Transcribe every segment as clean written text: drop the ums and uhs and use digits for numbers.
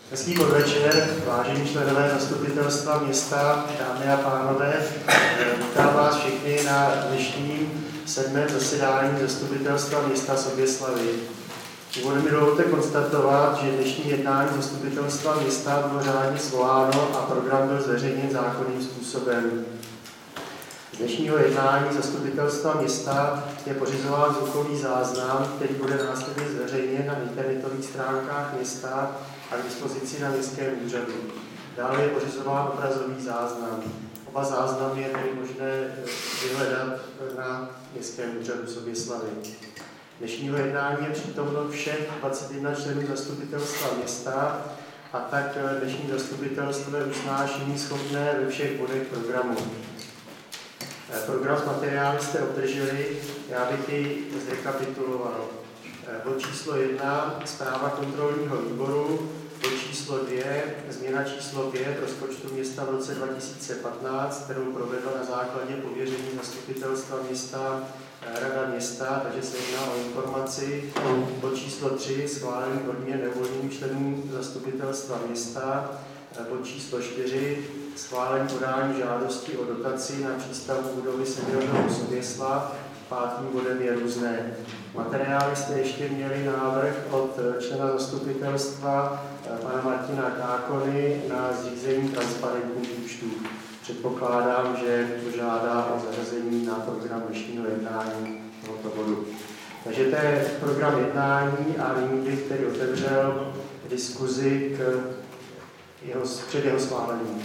Hezký podvečer, vážení členové zastupitelstva města, dámy a pánové. Vítám vás všechny na dnešním 7. zasedání zastupitelstva města Soběslavi. Úvodem mi dovolte konstatovat, že dnešní jednání zastupitelstva města bylo řádně svoláno a program byl zveřejněn zákonným způsobem. Z dnešního jednání zastupitelstva města je pořizován zvukový záznam, který bude následně zveřejněn na internetových stránkách města a k dispozici na městském úřadu. Dále je pořizován obrazový záznam. Oba záznamy je tedy možné vyhledat na městském úřadu Soběslavy. Dnešního jednání je přítomno všech 21 členů zastupitelstva města a tak dnešní zastupitelstvo je usnášení schopné ve všech bodech programu. Program s materiály jste obdrželi, já bych ji zrekapituloval. Bod číslo 1, zpráva kontrolního výboru. Bod číslo 2, změna číslo 5 rozpočtu města v roce 2015, kterou provedla na základě pověření zastupitelstva města Rada města, takže se jedná o informaci. Bod číslo 3, schválení odměn neuvolněným členům zastupitelstva města. Bod číslo 4, schválení podání žádosti o dotaci na přístavbu budovy Seniorního Soběslav. Pátým bodem je různé. Materiály jste ještě měli návrh od člena zastupitelstva pana Martina Kákony na zřízení transparentních účtů. Předpokládám, že požádá o zařazení na program dnešního jednání tohoto bodu. Takže to je program jednání a nyní bych tedy otevřel diskuzi před jeho schválením.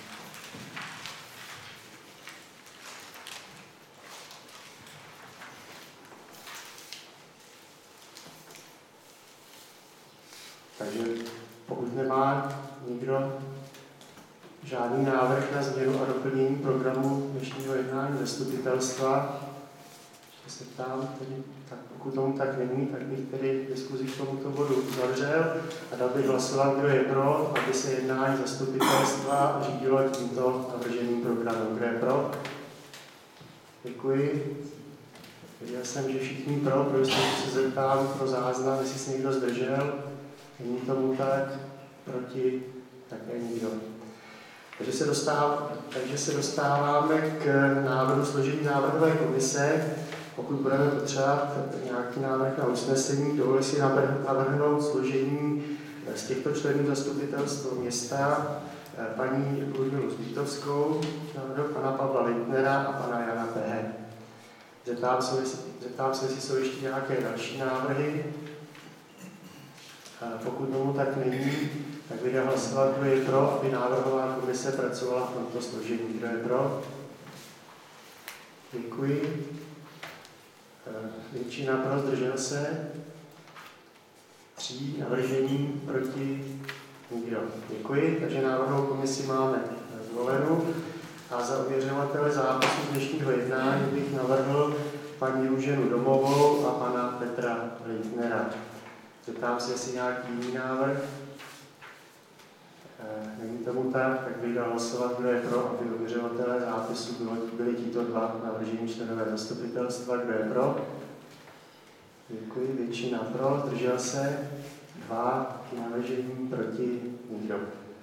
Takže pokud nemá nikdo žádný návrh na změnu a doplnění programu dnešního jednání zastupitelstva, se ptám, tak pokud tomu tak není, tak bych tedy diskuzi k tomuto bodu uzavřel a dal bych hlasovat, kdo je pro, aby se jednání zastupitelstva řídilo tímto navrženým programem. Kdo je pro? Děkuji. Věděl jsem, že všichni pro, protože se zeptám pro záznam, jestli se někdo zdržel. Není tomu tak, proti, také nikdo. Takže se dostáváme k návrhu složení návrhové komise. Pokud budeme potřebovat nějaký návrh na usnesení, dovolím si navrhnout složení z těchto členů zastupitelstva města paní Ludmilu Zbytovskou, pana Pavla Lintnera a pana Jana P. Zeptám se, jestli jsou ještě nějaké další návrhy. Pokud tomu tak není, tak bych dal hlasovat, kdo je pro, aby návrhová komise pracovala v tomto složení. Kdo je pro? Děkuji. Většina pro, zdržel se. 3 navržení, proti nikdo. Děkuji, takže návrhovou komisi máme zvolenou. A za ověřovatele zápisu dnešního jednání bych navrhl paní Růženu Domovou a pana Petra Lintnera. Zeptám se, jestli nějaký jiný návrh. Není tomu tak bych dal hlasovat, kdo je pro, aby ověřovatelé zápisu byli tito 2 navržení členové zastupitelstva. Kdo je pro? Děkuji, většina pro, zdržel se. 2 navržení, proti nikdo.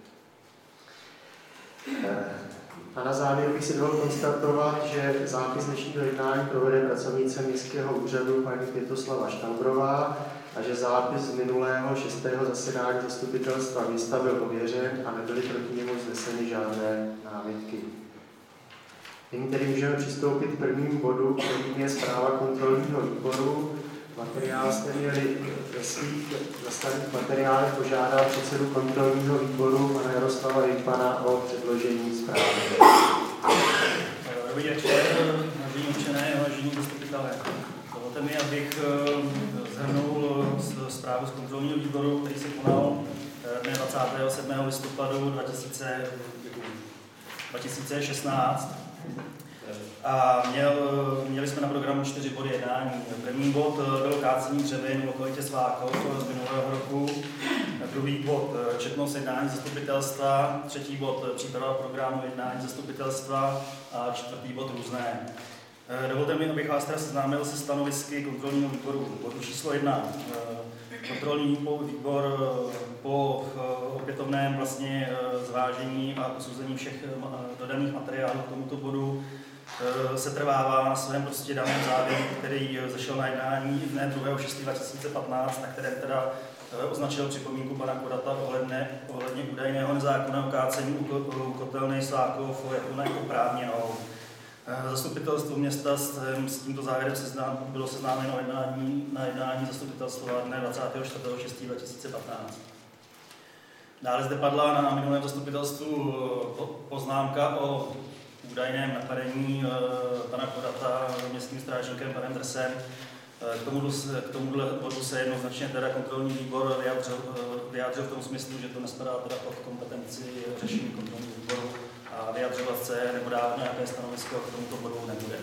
A na závěr bych si dovolil konstatovat, že zápis dnešního jednání provede pracovnice městského úřadu paní Květoslava Štambrová a že zápis z minulého 6. zasedání zastupitelstva města byl ověřen a nebyly proti němu vzneseny žádné námitky. Nyní tedy můžeme přistoupit k prvnímu bodu, kterým je zpráva kontrolního výboru. Materiál jste měli ve svých zastavených materiálech, požádal předsedu kontrolního výboru pana Jaroslava Rypana o předložení zprávy. Dobrý večer, vážení občané, vážení zastupitelé. Dovolte mi, abych shrnul zprávu z kontrolního výboru, který se konal dne 27. listopadu 2016. A měli jsme na programu 4 body jednání. První bod byl kácení dřevin v lokalitě Svákov z minulého roku. Druhý bod četnost jednání zastupitelstva. Třetí bod příprava programu jednání zastupitelstva. A čtvrtý bod různé. Dovolte mi, abych vás teda seznámil se stanovisky kontrolního výboru. Bodu číslo 1. Kontrolní výbor po opětovném vlastně zvážení a posouzení všech dodaných materiálů k tomuto bodu se trvává na svém prostě daném závěru, který zašel na jednání dne 2.6.2015, na kterém teda označil připomínku pana Kodata ohledně údajného nezákonného kácení u kotelny Slákov jako neoprávněnou. Zastupitelstvo města s tímto závěrem bylo seznámeno na jednání zastupitelstva dne 24.6.2015. Dále zde padla na minulém zastupitelstvu poznámka o údajném napadení pana Kodata městským strážníkem panem Drsem. K tomuhle bodu se jednoznačně teda kontrolní výbor vyjádřil v tom smyslu, že to nespadá teda pod kompetenci řešení kontrolního výboru a vyjadřovat se nebo dát nějaké stanovisko k tomuto bodu nebude.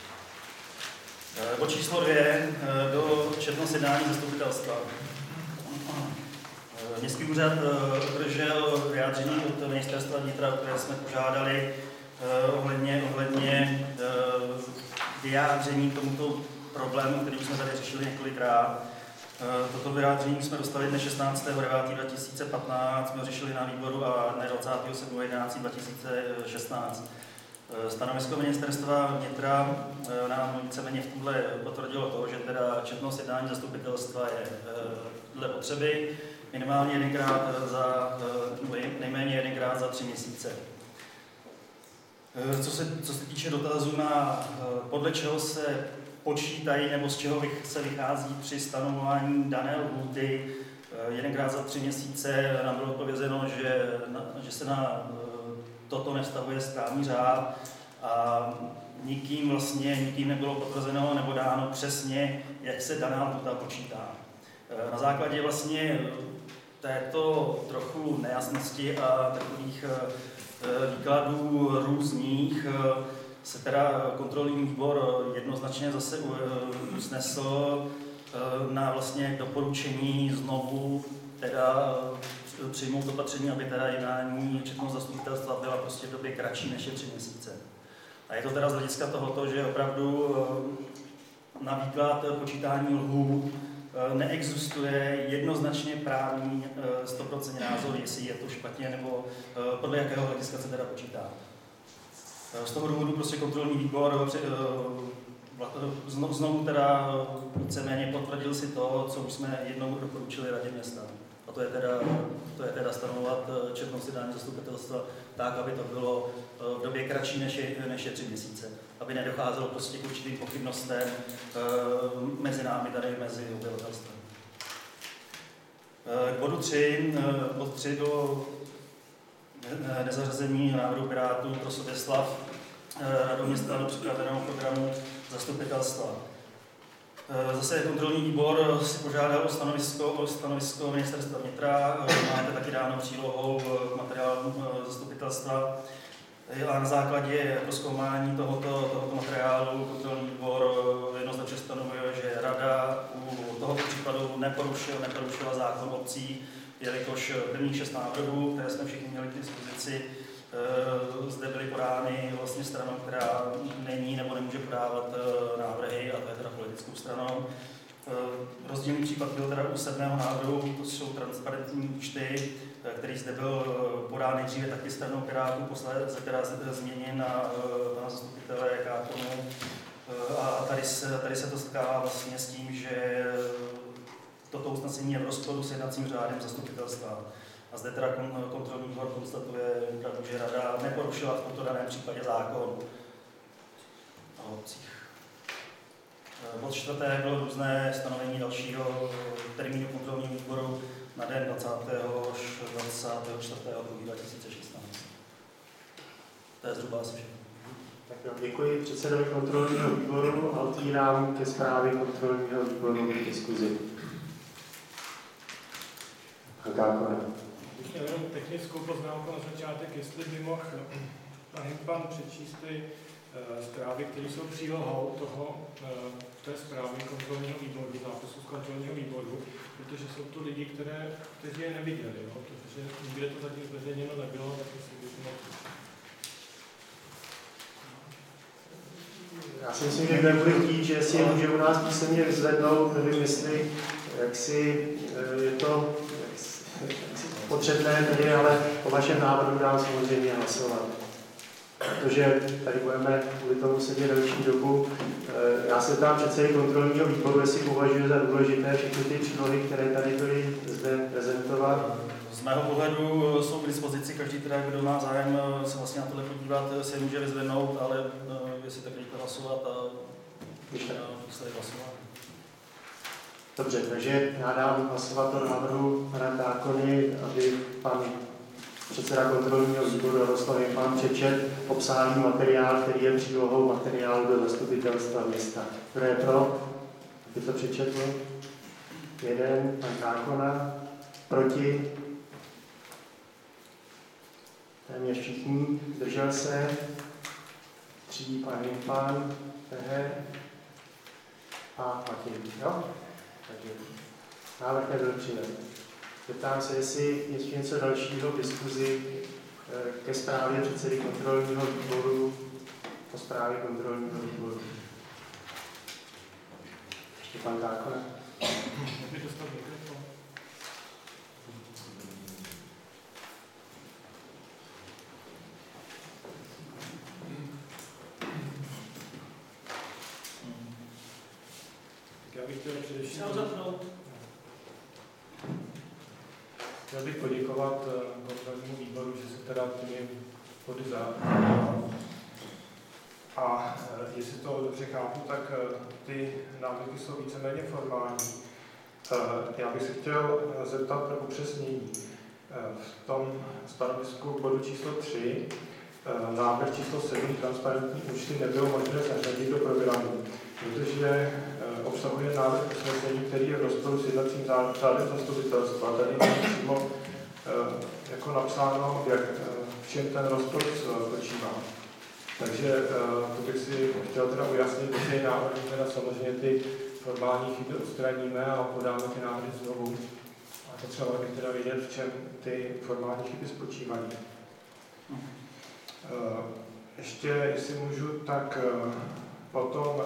Bod číslo 2 bylo četnost jednání zastupitelstva. Městský úřad obdržel vyjádření od ministerstva vnitra, které jsme požádali ohledně vyjádření k tomuto problému, který jsme tady řešili několikrát. Toto vyjádření jsme dostali dne 16.9.2015, jsme ho řešili na výboru a dne 27.11.2016. Stanovisko ministerstva vnitra nám víceméně v tomhle potvrdilo to, že teda četnost jednání zastupitelstva je dle potřeby minimálně nejméně jedenkrát za 3 měsíce. Co se týče dotazů na podle čeho se počítají nebo z čeho se vychází při stanovování dané lhůty, jedenkrát za 3 měsíce nám bylo odpovězeno, že se na toto nevztahuje správní řád a nikým nebylo potvrzeno nebo dáno přesně, jak se daná lhůta počítá. Na základě vlastně této trochu nejasnosti a takových výkladů různých se teda kontrolní výbor jednoznačně zase usnesl na vlastně doporučení znovu teda přijmout opatření, aby teda jednání četnost zastupitelstva byla prostě v době kratší než je 3 měsíce. A je to teda z hlediska tohoto, že opravdu na výklad počítání lhůt neexistuje jednoznačně právní 100% názor, jestli je to špatně nebo podle jakého hlediska se teda počítá. Z toho důvodu prostě kontrolní výbor znovu teda víceméně potvrdil si to, co už jsme jednou doporučili radě města. A to je teda stanovovat četnost jednání zastupitelstva tak, aby to bylo v době kratší než je 3 měsíce. Aby nedocházelo prostě k určitým pochybnostem mezi námi tady, mezi obyvatelstvem. K bodu 3. Bod 3 bylo nezařazení návrhu Pirátů pro Soběslav radou města do připraveného programu zastupitelstva. Zase kontrolní výbor si požádal o stanovisko ministerstva vnitra, máte taky dáno přílohou k materiálu zastupitelstva. A na základě prozkoumání tohoto materiálu kontrolní výbor jednoznačně stanovuje, že rada u tohoto případu neporušila zákon o obcích, jelikož prvních 6 návrhů, které jsme všichni měli k dispozici, zde byly podány vlastně stranou, která není nebo nemůže podávat návrhy, a to je teda politickou stranou. Rozdílný případ byl teda u 7. návrhu, to jsou transparentní účty, který zde byl podán nejdříve taky stranou Pirátů, posléze teda změněn na pana zastupitele Kákonu. A tady se to setkává vlastně s tím, že toto usnesení je v rozporu s jednacím řádem zastupitelstva. A zde teda kontrolní výbor konstatuje, že rada neporušila v tomto daném případě zákon o obcích. Bod 4. bylo různé stanovení dalšího termínu kontrolního výboru na den 24.2016. To je zhruba asi všechno. Tak jo, děkuji předsedovi kontrolního výboru a otvírám ke zprávě kontrolního výboru diskuzi. Bych měl jenom technickou poznámku na začátek, jestli by mohl pan přečíst ty zprávy, které jsou přílohou té zprávy kontrolního výboru, zápisu z kontrolního výboru, protože jsou to lidi, kteří je neviděli, no? Protože nikde to zatím zveřejněno nebylo, tak si bych mohl. Já si myslím, že nebude chtít, že si je může u nás písemně vyzvednout, nevím, jestli je to potřebné tedy, ale o vašem návrhu dám samozřejmě hlasovat. Protože tady budeme kvůli tomu sedět delší dobu. Já se ptám předsedy kontrolního výboru, jestli považuje za důležité všechny ty přílohy, které tady byly zde prezentovat. Z mého pohledu jsou k dispozici, každý teda, kdo má zájem se vlastně na tohle podívat, se může vyzvednout, ale jestli tak rychle hlasovat a výsledek hlasovat. Dobře, takže já dám hlasovat o návrhu pana Kákony, aby pan předseda kontrolního výboru Jaroslav Hejnman přečet obsáhlý materiál, který je přílohou materiálu do zastupitelstva města. Kdo je pro? Aby to přečetl? Jeden, pan Kákona. Proti? Téměř všichni. Zdržel se? 3, pan Hejnman, a Martin. Jo? Takže návrh nebyl přijat. Zeptám se, jestli ještě něco dalšího v diskuzi ke zprávě předsedy kontrolního výboru, o zprávě kontrolního výboru. Ještě pan Kákona. Já bych chtěl především chtěl bych poděkovat kontrolnímu výboru, že se teda těmi body a jestli to dobře chápu, tak ty návrhy jsou víceméně formální. Já bych se chtěl zeptat pro upřesnění. V tom stanovisku bodu číslo 3 návrh číslo 7 transparentní účty nebylo možné zařadit do programu, protože obsahuje návrh usnesení, který je v rozporu s jednacím řádem zastupitelstva. Tady je přímo jako napsáno, v čem ten rozpor spočívá. Takže to bych si chtěl teda ujasnit, že ty návrhy teda samozřejmě ty formální chyby odstraníme a podáme ty návrhy znovu. A potřeboval bych teda vědět, v čem ty formální chyby spočívají. Ještě, jestli můžu, tak potom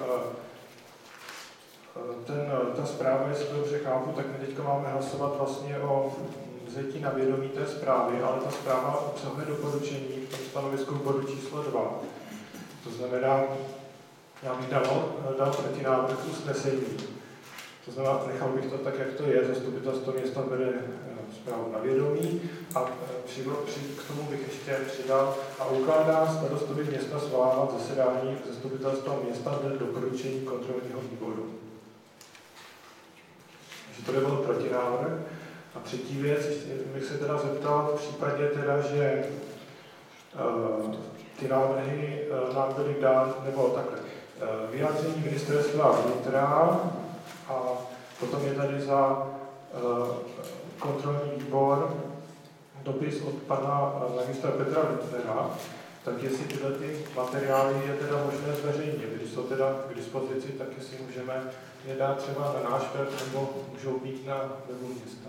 ta zpráva, jestli to dobře chápu, tak my teď máme hlasovat vlastně o vzetí na vědomí té zprávy, ale ta zpráva obsahuje doporučení v tom stanovisku v bodu číslo 2. To znamená, já bych dal protinávrh usnesení. To znamená, nechal bych to tak, jak to je, zastupitelstvo města bere zprávu na vědomí a k tomu bych ještě přidal a ukládá starostovi města svolávat zasedání zastupitelstva města dle doporučení kontrolního výboru. Takže to by byl protinávrh. A třetí věc, bych se teda zeptal v případě teda, že ty návrhy nám byly dány, nebo takhle, vyjádření ministerstva vnitra a potom je tady za kontrolní výbor dopis od pana magistra Petra Litvera, tak jestli tyhle ty materiály je teda možné zveřejnit, když jsou teda k dispozici, tak jestli můžeme je dát třeba na náš web, nebo můžou být na webu města.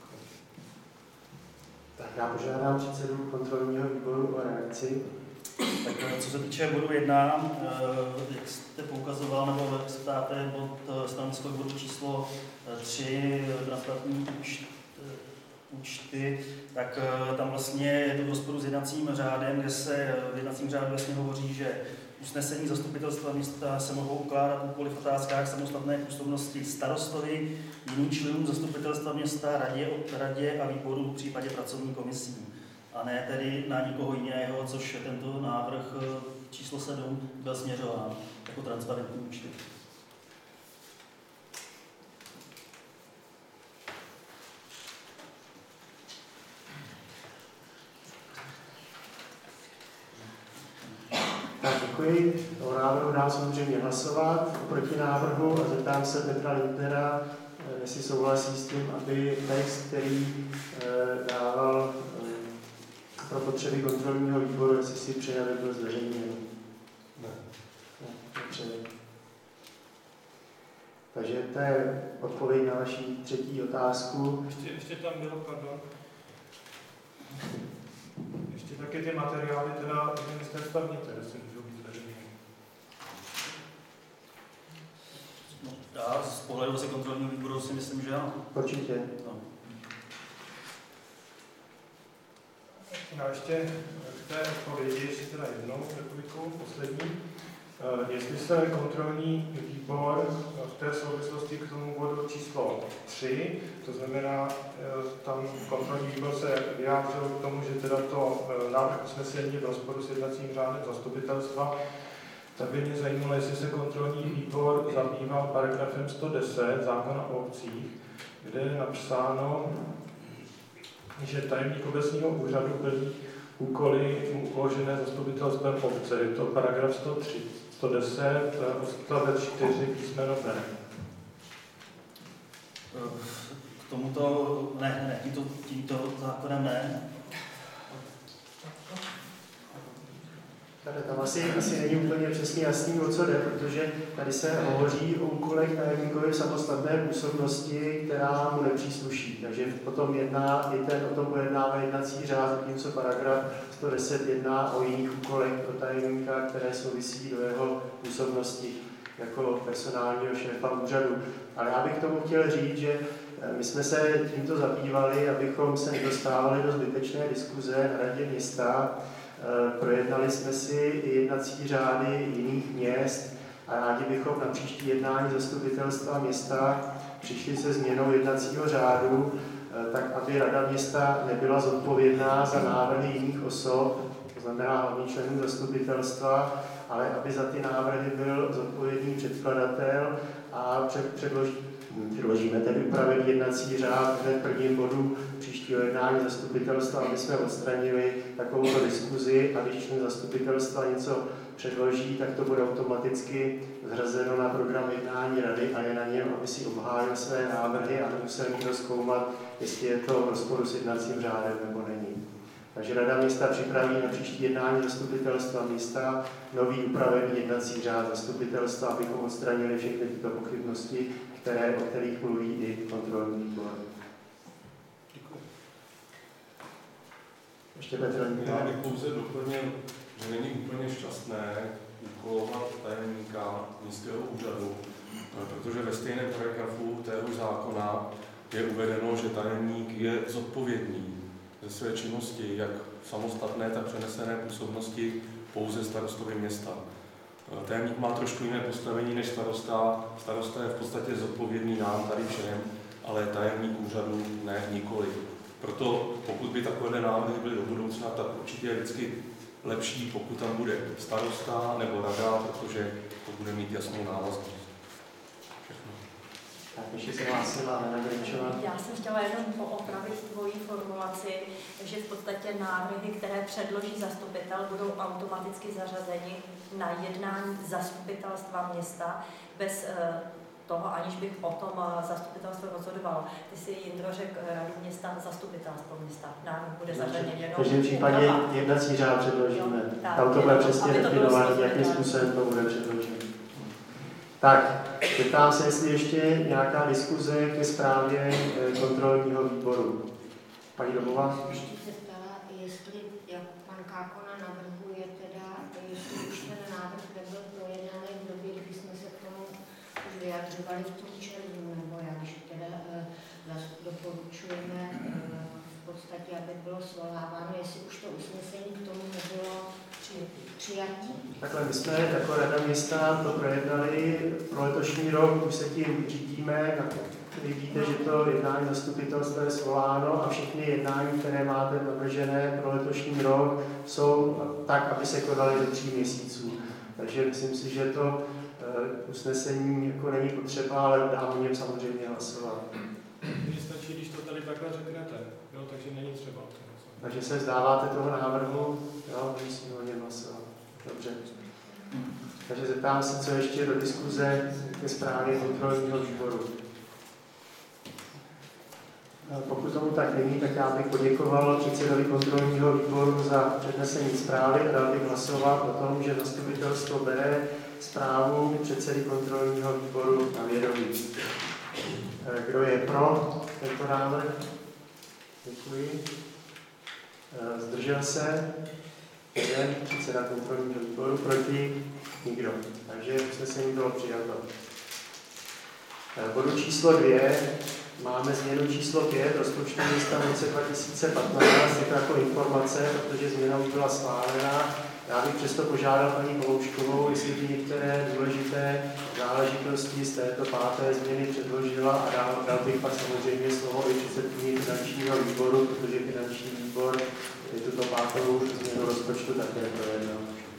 Tak já požádám předsedu kontrolního výboru o reakci. Tak co se týče bodu 1, jak jste poukazoval, nebo jak se ptáte, bod stanovisko k bodu číslo 3, transparentní účty, tak tam vlastně je to v rozporu s jednacím řádem, kde se v jednacím řádu vlastně hovoří, že usnesení zastupitelstva města se mohou ukládat úkoly v otázkách samostatné působnosti starostovi, jiným členům zastupitelstva města, radě a výboru v případě pracovní komisí. A ne tedy na nikoho jiného, což tento návrh číslo 7 byl směřován jako transparentní účty. Tak děkuji. O návrhu dám samozřejmě hlasovat. Proti návrhu a zeptám se Petra Lindnera, jestli souhlasí s tím, aby text, který dával pro potřeby kontrolního výboru, jestli si přeje, aby byl zveřejněn. Ne. Nepřeje. Takže to je odpověď na vaši třetí otázku. Ještě tam bylo, pardon. Ještě taky ty materiály teda ministerstva vnitra, jestli můžou být zveřejněny. Já z pohledu kontrolního výboru si myslím, že ano. Určitě. No. No ještě k té odpovědi, ještě teda jednou republiku, poslední. Jestli se kontrolní výbor v té souvislosti k tomu bodu číslo 3, to znamená, tam kontrolní výbor se vyjádřil k tomu, že teda to návrh usnesení v rozporu s jednacím řádem zastupitelstva, tak by mě zajímalo, jestli se kontrolní výbor zabýval paragrafem 110 zákona o obcích, kde je napsáno, že tajemník obecního úřadu plní úkoly mu uložené zastupitelstvem obce. Je to paragraf 110, odstavec 4, písmeno B. K tomuto, ne, tímto zákonem ne. Tam asi není úplně přesně jasný, o co jde, protože tady se hovoří o úkolech tajemníkovi v samostatné působnosti, která mu nepřísluší. Takže potom o tom pojednává jednací řád, zatímco paragraf 110 jedná o jiných úkolech pro tajemníka, které souvisí do jeho působnosti jako personálního šéfa úřadu. Ale já bych k tomu chtěl říct, že my jsme se tímto zabývali, abychom se nedostávali do zbytečné diskuze na radě města. Projednali jsme si i jednací řády jiných měst a rádi bychom na příští jednání zastupitelstva města přišli se změnou jednacího řádu, tak aby rada města nebyla zodpovědná za návrhy jiných osob, to znamená hlavní členů zastupitelstva, ale aby za ty návrhy byl zodpovědný předkladatel a předložíme tedy upravený jednací řád v prvním bodu příštího jednání zastupitelstva, aby jsme odstranili takovou diskuzi a když člen zastupitelstva něco předloží, tak to bude automaticky zhrazeno na program jednání rady a je na něm, aby si obhájil své návrhy a nemusel nikdo zkoumat, jestli je to v rozporu s jednacím řádem nebo není. Takže rada města připraví na příští jednání zastupitelstva města nový upravený jednací řád zastupitelstva, abychom odstranili všechny tyto pochybnosti, o kterých mluví i kontrolní výbor. Ještě Petr. Já bych pouze doplnil, že není úplně šťastné úkolovat tajemníka městského úřadu, protože ve stejném paragrafu téhož zákona je uvedeno, že tajemník je zodpovědný ze své činnosti, jak samostatné, tak přenesené působnosti pouze starostovi města. Tajemník má trošku jiné postavení než starosta. Starosta je v podstatě zodpovědný nám tady všem, ale tajemník úřadu ne, nikoli. Proto pokud by takové návrhy byly do budoucna, tak určitě je vždycky lepší, pokud tam bude starosta nebo rada, protože to bude mít jasnou návaznost. Tak ještě se hlásila Anna Grinčová. Já jsem chtěla jenom poopravit tvoji formulaci, že v podstatě návrhy, které předloží zastupitel, budou automaticky zařazeni na jednání zastupitelstva města bez toho, aniž bych o tom zastupitelstvo rozhodoval. Ty si, Jindro, řekl radu města, zastupitelstvo města. Návrh bude zařazen jenom. Takže v případě jednací řád předložíme. Tam to bude přesně definovaný, jakým způsobem to bude předloženo. Tak, zeptám se, jestli ještě nějaká diskuze ke zprávě kontrolního výboru. Paní Dobová? Ještě se ptala, jestli, jak pan Kákona navrhuje teda, jestli už ten návrh nebyl projednaný v době, kdy jsme se k tomu už vyjadřovali v tom červnu, nebo jak, že teda doporučujeme v podstatě, aby bylo svoláváno, jestli už to usnesení k tomu nebylo přijatí. Takhle, my jsme jako rada města to projednali pro letošní rok, už se tím řídíme, vy víte, že to jednání zastupitelstva je svoláno a všechny jednání, které máte navržené pro letošní rok, jsou tak, aby se konaly do 3 měsíců. Takže myslím si, že to usnesení jako není potřeba, ale dám o něm samozřejmě hlasovat. Mně stačí, když to tady takhle řeknete, jo, takže není třeba. Takže se vzdáváte toho návrhu, jo, musíme o něm hlasovat. Dobře. Takže zeptám se, co ještě do diskuze ke zprávě kontrolního výboru. Pokud tomu tak není, tak já bych poděkoval předsedovi kontrolního výboru za přednesení zprávy a dal bych hlasovat o tom, že zastupitelstvo bere zprávu předsedy kontrolního výboru na vědomí. Kdo je pro tento návrh? Děkuji. Zdržel se? Jeden předseda kontrolního výboru, proti? Nikdo. Takže usnesení bylo přijato. Bodu číslo 2 máme změnu číslo 5 rozpočtu města v roce 2015, je to jako informace, protože změna už byla schválena. Já bych přesto požádal paní Polouškovou, jestli by některé důležité záležitosti z této 5. změny předložila a dal bych pak samozřejmě slovo i předsedkyni finančního výboru, protože finanční výbor je tuto 5. změnu rozpočtu také projednal.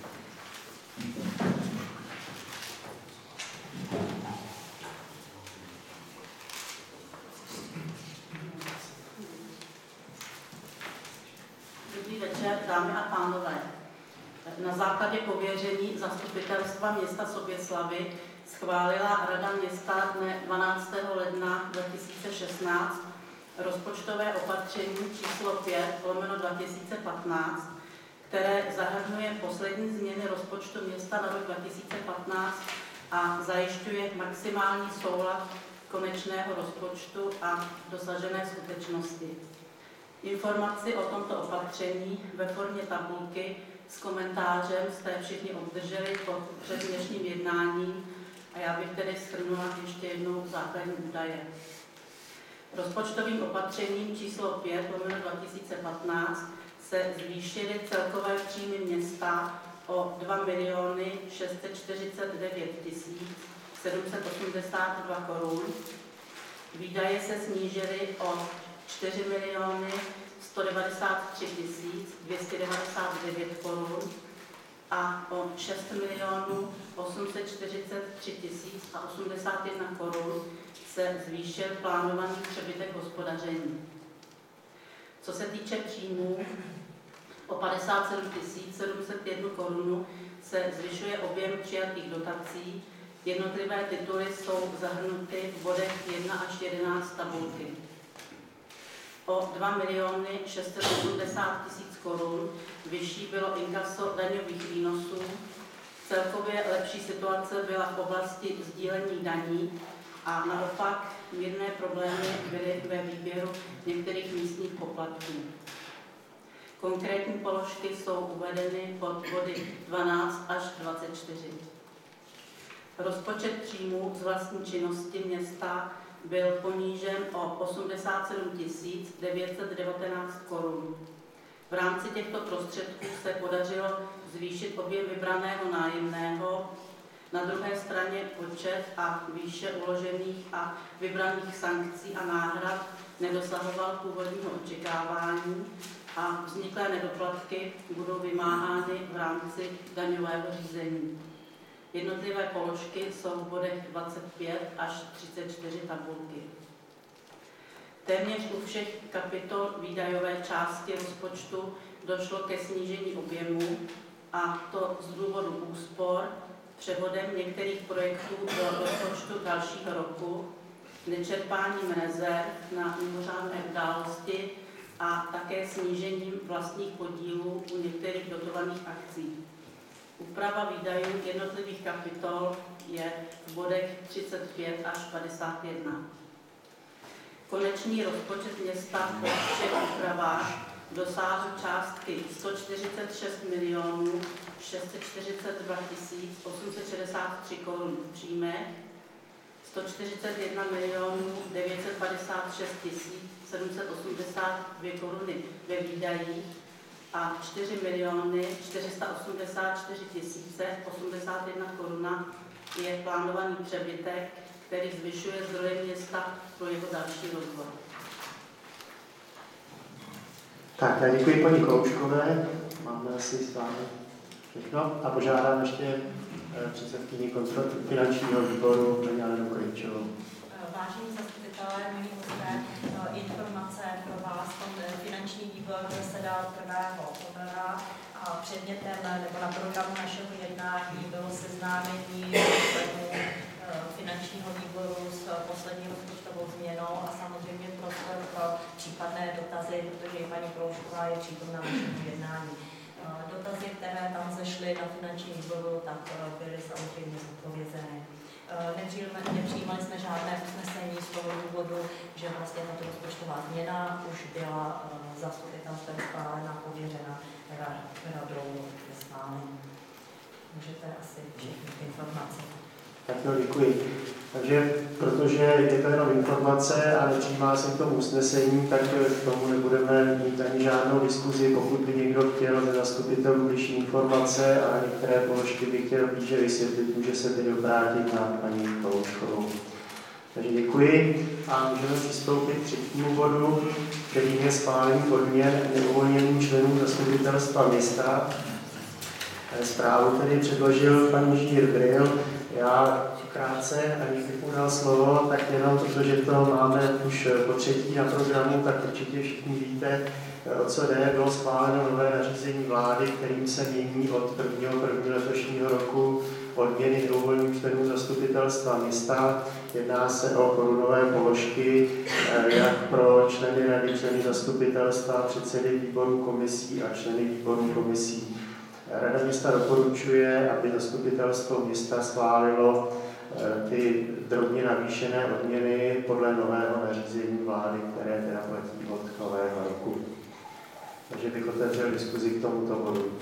Dobrý večer, dámy a pánové. Na základě pověření Zastupitelstva města Soběslavy schválila Rada města dne 12. ledna 2016 rozpočtové opatření číslo 5/2015, které zahrnuje poslední změny rozpočtu města na rok 2015 a zajišťuje maximální soulad konečného rozpočtu a dosažené skutečnosti. Informaci o tomto opatření ve formě tabulky s komentářem jste všichni obdrželi před dnešním jednáním a já bych tedy shrnula ještě jednou základní údaje. Rozpočtovým opatřením číslo 5/2015 se zvýšily celkové příjmy města o 2 649 782 korun. Výdaje se snížily o 4 193 299 korun a o 6 843 081 korun se zvýšil plánovaný přebytek hospodaření. Co se týče příjmů, o 57 701 korun se zvyšuje objem přijatých dotací. Jednotlivé tituly jsou zahrnuty v bodech 1 až 11 tabulky. O 2 680 000 korun vyšší bylo inkaso daňových výnosů. Celkově lepší situace byla v oblasti sdílení daní a naopak mírné problémy byly ve výběru některých místních poplatků. Konkrétní položky jsou uvedeny pod body 12 až 24. Rozpočet příjmů z vlastní činnosti města byl ponížen o 87 919 korun. V rámci těchto prostředků se podařilo zvýšit objem vybraného nájemného, na druhé straně počet a výše uložených a vybraných sankcí a náhrad nedosahoval původního očekávání a vzniklé nedoplatky budou vymáhány v rámci daňového řízení. Jednotlivé položky jsou v bodech 25 až 34 tabulky. Téměř u všech kapitol výdajové části rozpočtu došlo ke snížení objemu, a to z důvodu úspor, převodem některých projektů do rozpočtu dalšího roku, nečerpáním rezerv na mimořádné události a také snížením vlastních podílů u některých dotovaných akcí. Úprava výdajů jednotlivých kapitol je v bodech 35 až 51. Konečný rozpočet města po všech úpravách dosáhl částky 146 642 863 korun v příjmech, 141 956 782 koruny ve výdajích a 4 484 081 koruna je plánovaný přebytek, který zvyšuje zdroje města pro jeho další rozvoj. Tak, já děkuji paní Kolouškové. Máme asi s vámi všechno a požádám ještě předsedkyni finančního výboru paní Alenu Krejčovou. Vážení zastupitelé, milí hosté, informace pro vás. Finanční výbor zasedal 1. února a předmětem nebo na programu našeho jednání bylo seznámení členů finančního výboru s poslední rozpočtovou změnou a samozřejmě prostor pro případné dotazy, protože i paní Poloušková je přítomna našemu jednání. Dotazy, které tam zešly na finanční výboru, tak byly samozřejmě zodpovězeny. Nepřijímali jsme žádné usnesení z toho důvodu, že vlastně tato rozpočtová změna už byla zastupitelstvem schválena, pověřena radou ke schválení. Můžete asi všechny informace. Tak no, děkuji. Takže protože je to jenom informace a nepřijímá se k tomu usnesení, tak k tomu nebudeme mít ani žádnou diskuzi. Pokud by někdo chtěl ze zastupitelů bližší informace a některé položky by chtěl blíže vysvětlit, může se tedy obrátit na paní Palouškovou. Takže děkuji a můžeme přistoupit k třetímu bodu, kterým je schválení odměn neuvolněným členům zastupitelstva města. Zprávu tedy předložil pan inženýr Bril. Já krátce, aniž bych mu dal slovo, tak jenom protože to máme už po třetí na programu, tak určitě všichni víte, o co jde. Bylo schváleno nové nařízení vlády, kterým se mění od 1. letošního roku odměny neuvolněným členů zastupitelstva města. Jedná se o korunové položky, jak pro členy rady, členy zastupitelstva, předsedy výborů komisí a členy výborů komisí. Rada města doporučuje, aby zastupitelstvo města schválilo ty drobně navýšené odměny podle nového nařízení vlády, které teda platí od nového roku. Takže bych otevřel diskuzi k tomuto bodu.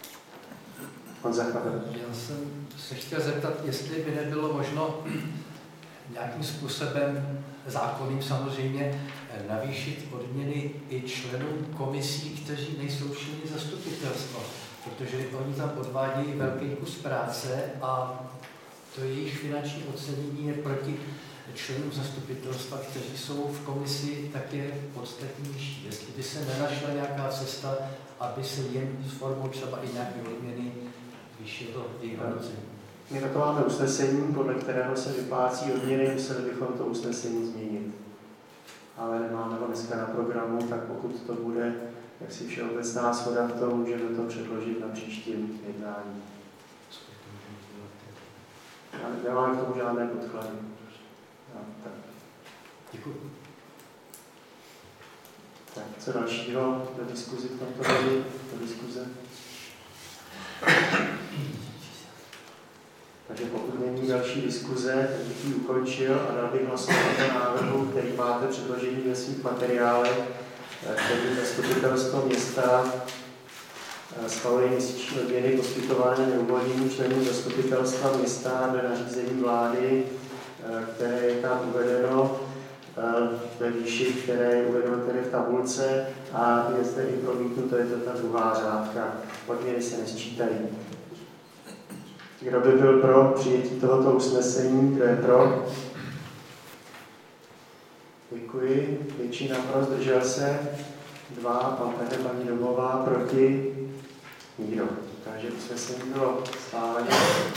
Já jsem se chtěl zeptat, jestli by nebylo možno nějakým způsobem zákonným samozřejmě navýšit odměny i členům komisí, kteří nejsou členy zastupitelstva, protože oni tam odvádějí velký kus práce a to jejich finanční ocenění je proti členům zastupitelstva, kteří jsou v komisi také podstatně nižší. Jestli by se nenašla nějaká cesta, aby se jim s formou třeba i nějaké odměny vyšlo jejich hodnocení. My na to máme usnesení, podle kterého se vyplácí odměny, museli bychom to usnesení změnit. Ale nemáme ho dneska na programu, tak pokud to bude jaksi všeobecná shoda v tom, můžeme to předložit na příštím jednání. Nemáme k tomu žádné podklady. Tak. Děkuji. Tak, co dalšího do diskuzi v tomto bodu? Do diskuze? Takže pokud není další diskuze, tak bych ji ukončil a dal bych hlasovat o návrhu, který máte předložený ve svých materiálech, který zastupitelstvo města schvaluje měsíční odměny poskytované neuvolněným členům zastupitelstva města do nařízení vlády, které je tam uvedeno ve výši, které je uvedeno tedy v tabulce a je zde i promítnuto, je to ta druhá řádka. Odměny se nesčítají. Kdo by byl pro přijetí tohoto usnesení? Kdo je pro? Děkuji. Většina pro, zdržel se. 2, pan Petr, paní Domová, proti? Nikdo. Takže usnesení bylo schváleno.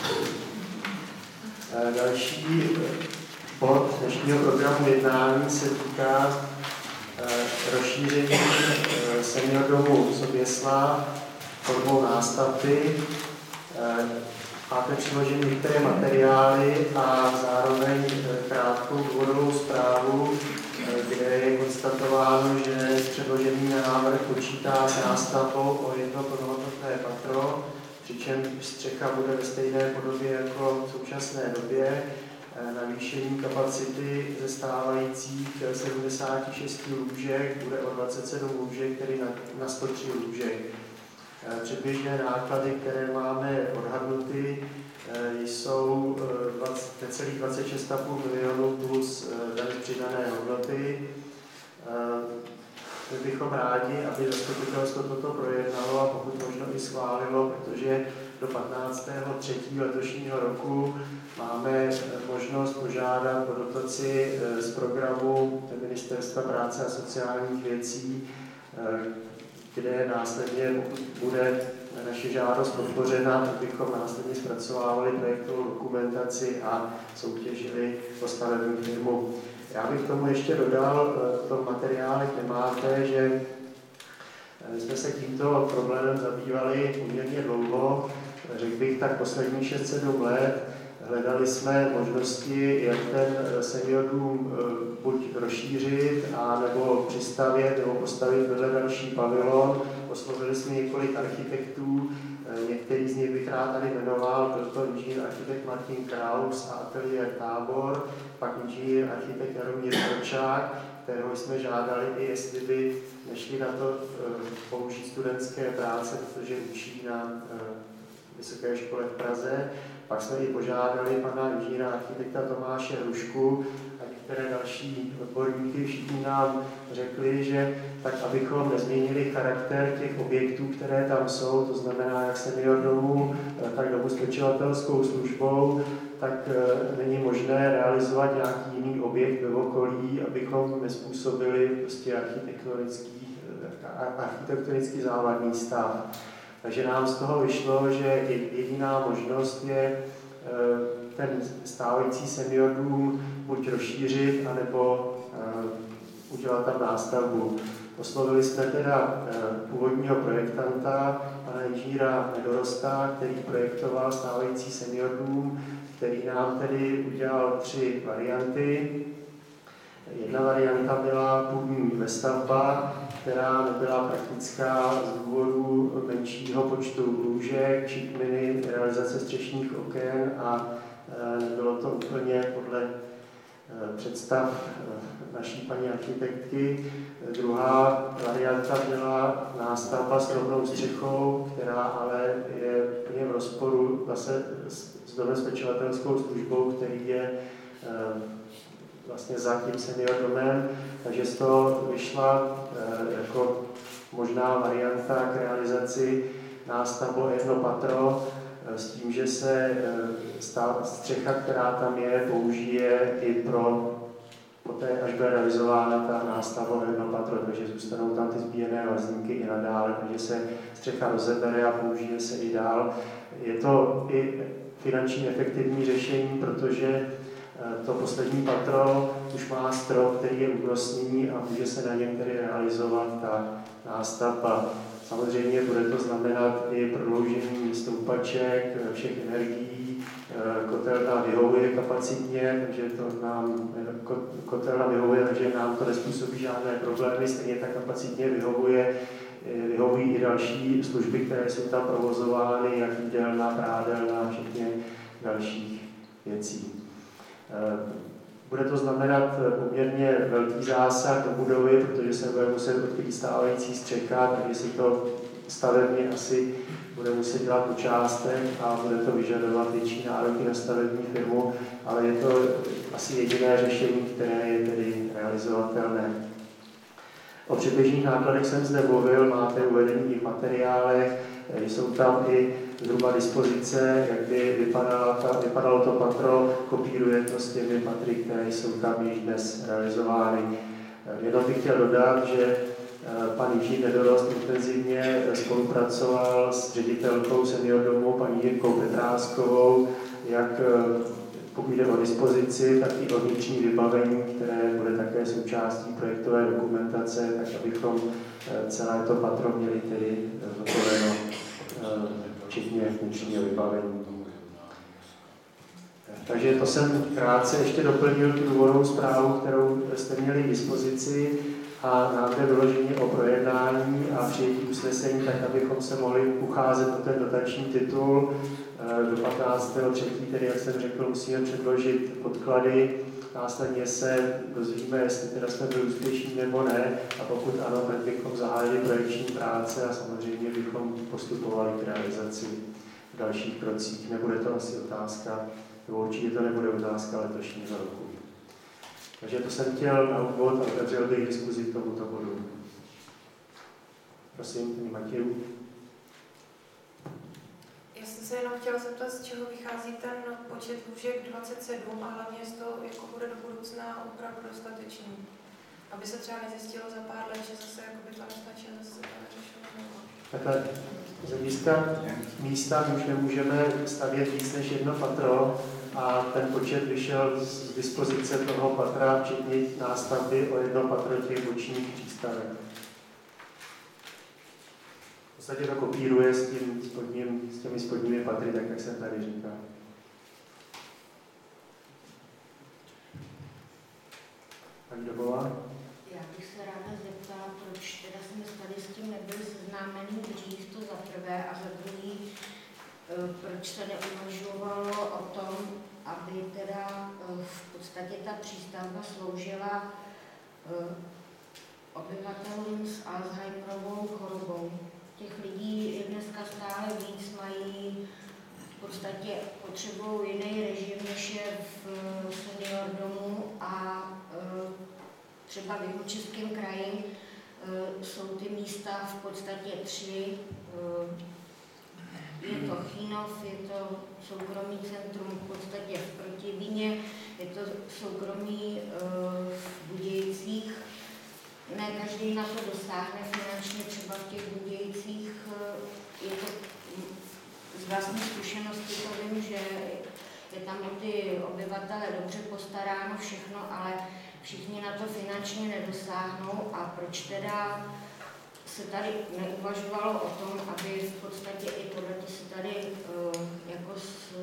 Další bod dnešního programu jednání se týká rozšíření senior domu Soběslav formou nástavby. Máte přiloženy některé materiály a zároveň krátkou důvodovou zprávu, kde je konstatováno, že předložený návrh počítá s nástavbou o jedno plnohodnotné patro, přičemž střecha bude ve stejné podobě jako v současné době. Navýšení kapacity ze stávajících 76 lůžek bude o 27 lůžek, tedy na 103 lůžek. Předběžné náklady, které máme odhadnuty, jsou necelých 26,5 milionů plus daň z přidané hodnoty. My bychom rádi, aby zastupitelstvo toto projednalo a pokud možno i schválilo, protože do 15.3. letošního roku máme možnost požádat o dotaci z programu Ministerstva práce a sociálních věcí, kde následně, pokud bude naše žádost podpořena, tak bychom následně zpracovávali projektovou dokumentaci a soutěžili o stavební firmu. Já bych tomu ještě dodal, v tom materiálech nemáte, že my jsme se tímto problémem zabývali poměrně dlouho, řekl bych tak posledních 6-7 let. Hledali jsme možnosti, jak ten senior dům buď rozšířit, nebo přistavět, nebo postavit vedle další pavilon. Oslovili jsme několik architektů, některý z nich bych rád tady jmenoval, byl to inženýr architekt Martin Kraus a ateliér Tábor, pak inženýr architekt Jaromír Korčák, kterého jsme žádali i jestli by nešli na to použít studentské práce, protože učí na Vysoké škole v Praze. Pak jsme i požádali pana inženýra architekta Tomáše Hrušku a některé další odborníky. Všichni nám řekli, že tak, abychom nezměnili charakter těch objektů, které tam jsou, to znamená jak senior domů, tak domu s pečovatelskou službou, tak není možné realizovat nějaký jiný objekt ve okolí, abychom nezpůsobili prostě architektonicky závadný stav. Takže nám z toho vyšlo, že jediná možnost je ten stávající senior dům buď rozšířit, anebo udělat tam nástavbu. Oslovili jsme teda původního projektanta, pana inženýra Nedorosta, který projektoval stávající senior dům, který nám tedy udělal 3 varianty. Jedna varianta byla půdní vestavba, která nebyla praktická z důvodu menšího počtu lůžek, šikminy, realizace střešních oken a nebylo to úplně podle představ naší paní architektky. Druhá varianta byla nástavba s rovnou střechou, která ale je plně v rozporu zase s domem s pečovatelskou službou, který je vlastně za tím senior domem, takže z toho vyšla jako možná varianta k realizaci nástavbu jedno patro s tím, že se střecha, která tam je, použije i pro poté, až bude realizována ta nástavba jedno patro, takže zůstanou tam ty zbíjené vazníky i nadále, takže se střecha rozebere a použije se i dál. Je to i finančně efektivní řešení, protože to poslední patro už má strop, který je únosný a může se na něm tedy realizovat ta nástavba. Samozřejmě bude to znamenat i prodloužení stoupaček, všech energií. Kotelna vyhovuje kapacitně, takže kotelna vyhovuje, takže nám to nezpůsobí žádné problémy, stejně tak kapacitně vyhovují i další služby, které jsou tam provozovány, jak jídelna, prádelna, včetně dalších věcí. Bude to znamenat poměrně velký zásah do budovy, protože se bude muset odkrýt stávající střecha, takže si to stavebně asi bude muset dělat po částech a bude to vyžadovat větší nároky na stavební firmu, ale je to asi jediné řešení, které je tedy realizovatelné. O předběžných nákladech jsem zde mluvil, máte uvedení i v materiálech, jsou tam i zhruba dispozice, jak by vypadalo to patro, kopíruje to s těmi patry, které jsou tam již dnes realizovány. Jenom bych chtěl dodat, že pan inženýr Nedorost intenzivně spolupracoval s ředitelkou senior domu, paní Jirkou Petráskovou, jak pokud jde o dispozici, tak i o vnitřní vybavení, které bude také součástí projektové dokumentace, tak abychom celé to patro měli tedy zapověno, včetně vnitřního vybavení. Takže to jsem krátce ještě doplnil tu důvodovou zprávu, kterou jste měli k dispozici a nám jde vyloženě o projednání a přijetí usnesení, tak abychom se mohli ucházet o ten dotační titul. Do 15.3., tedy jak jsem řekl, musíme předložit podklady, následně se dozvíme, jestli teda jsme byli úspěšní nebo ne, a pokud ano, tak bychom zahájili projekční práce a samozřejmě bychom postupovali k realizaci v dalších krocích. Nebude to asi otázka, nebo určitě to nebude otázka letošního roku. Takže to jsem chtěl na úvod a otevřel bych diskuzi k tomuto bodu. Prosím, paní Matěju. Já jsem se jenom chtěla zeptat, z čeho vychází ten počet lůžek 27 a hlavně z toho, jako bude do budoucna opravdu dostatečný. Aby se třeba nezjistilo za pár let, že zase jakoby to nestačí, zase to neřešilo. Takhle, z hlediska místa už nemůžeme stavět víc než jedno patro a ten počet vyšel z dispozice toho patra, včetně nástavby o jedno patro těch bočních přístavek. V podstatě to kopíruje s těmi spodními patry, tak jak jsem tady říkal. Paní Dobová? Já bych se ráda zeptala, proč teda jsme tady s tím nebyli seznámeni dřív, to za prvé, a za druhý, proč se neuvažovalo o tom, aby teda v podstatě ta přístavba sloužila obyvatelům s Alzheimerovou chorobou. Těch lidí je dneska stále víc, mají podstatě potřebují jiný režim, než je v senior domu a třeba v Jihočeském kraji jsou ty místa v podstatě 3. Je to Chýnov, je to soukromý centrum v podstatě v Protivíně, je to soukromý v Budějcích. Ne každý na to dosáhne finančně, třeba v těch Budějcích. Je to z vlastní zkušenosti, to vím, že je tam o ty obyvatele dobře postaráno všechno, ale všichni na to finančně nedosáhnou. A proč teda se tady neuvažovalo o tom, aby v podstatě i tohleto se tady jako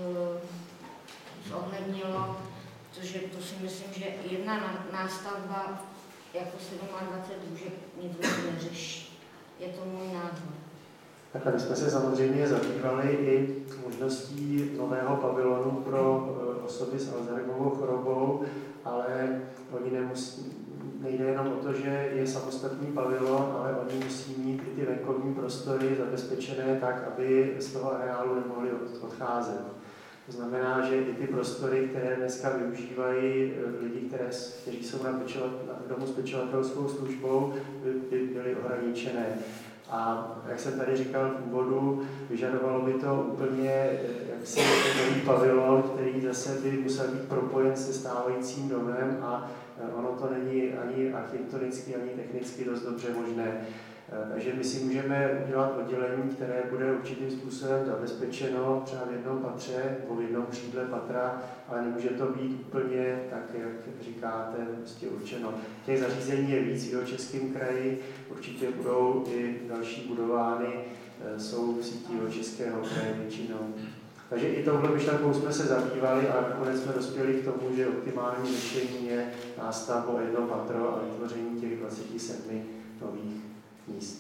zohlednilo, protože to si myslím, že jedna nástavba jako 27 může nic neřeší. Je to můj názor. Takhle my jsme se samozřejmě zabývali i možností nového pavilonu pro osoby s Alzheimerovou chorobou, ale oni nejde jenom o to, že je samostatný pavilon, ale oni musí mít i ty venkovní prostory zabezpečené tak, aby z toho areálu nemohli odcházet. To znamená, že i ty prostory, které dneska využívají lidi, kteří jsou na domu s pečovatelskou službou, by byly ohraničené. A jak jsem tady říkal v úvodu, vyžadovalo by to úplně jaksi nový pavilon, který zase by musel být propojen se stávajícím domem a ono to není ani architektonicky, ani technicky dost dobře možné. Takže my si můžeme udělat oddělení, které bude určitým způsobem zabezpečeno třeba v jednom patře nebo v jednom křídle patra, ale nemůže to být úplně tak, jak říkáte, prostě určeno. Těch zařízení je víc v Jihočeském kraji, určitě budou i další budovány, jsou v síti Jihočeského kraje většinou. Takže i touhle myšlenkou jsme se zabývali a nakonec jsme dospěli k tomu, že optimální řešení je nástavba o jedno patro a vytvoření těch 27 nových míst.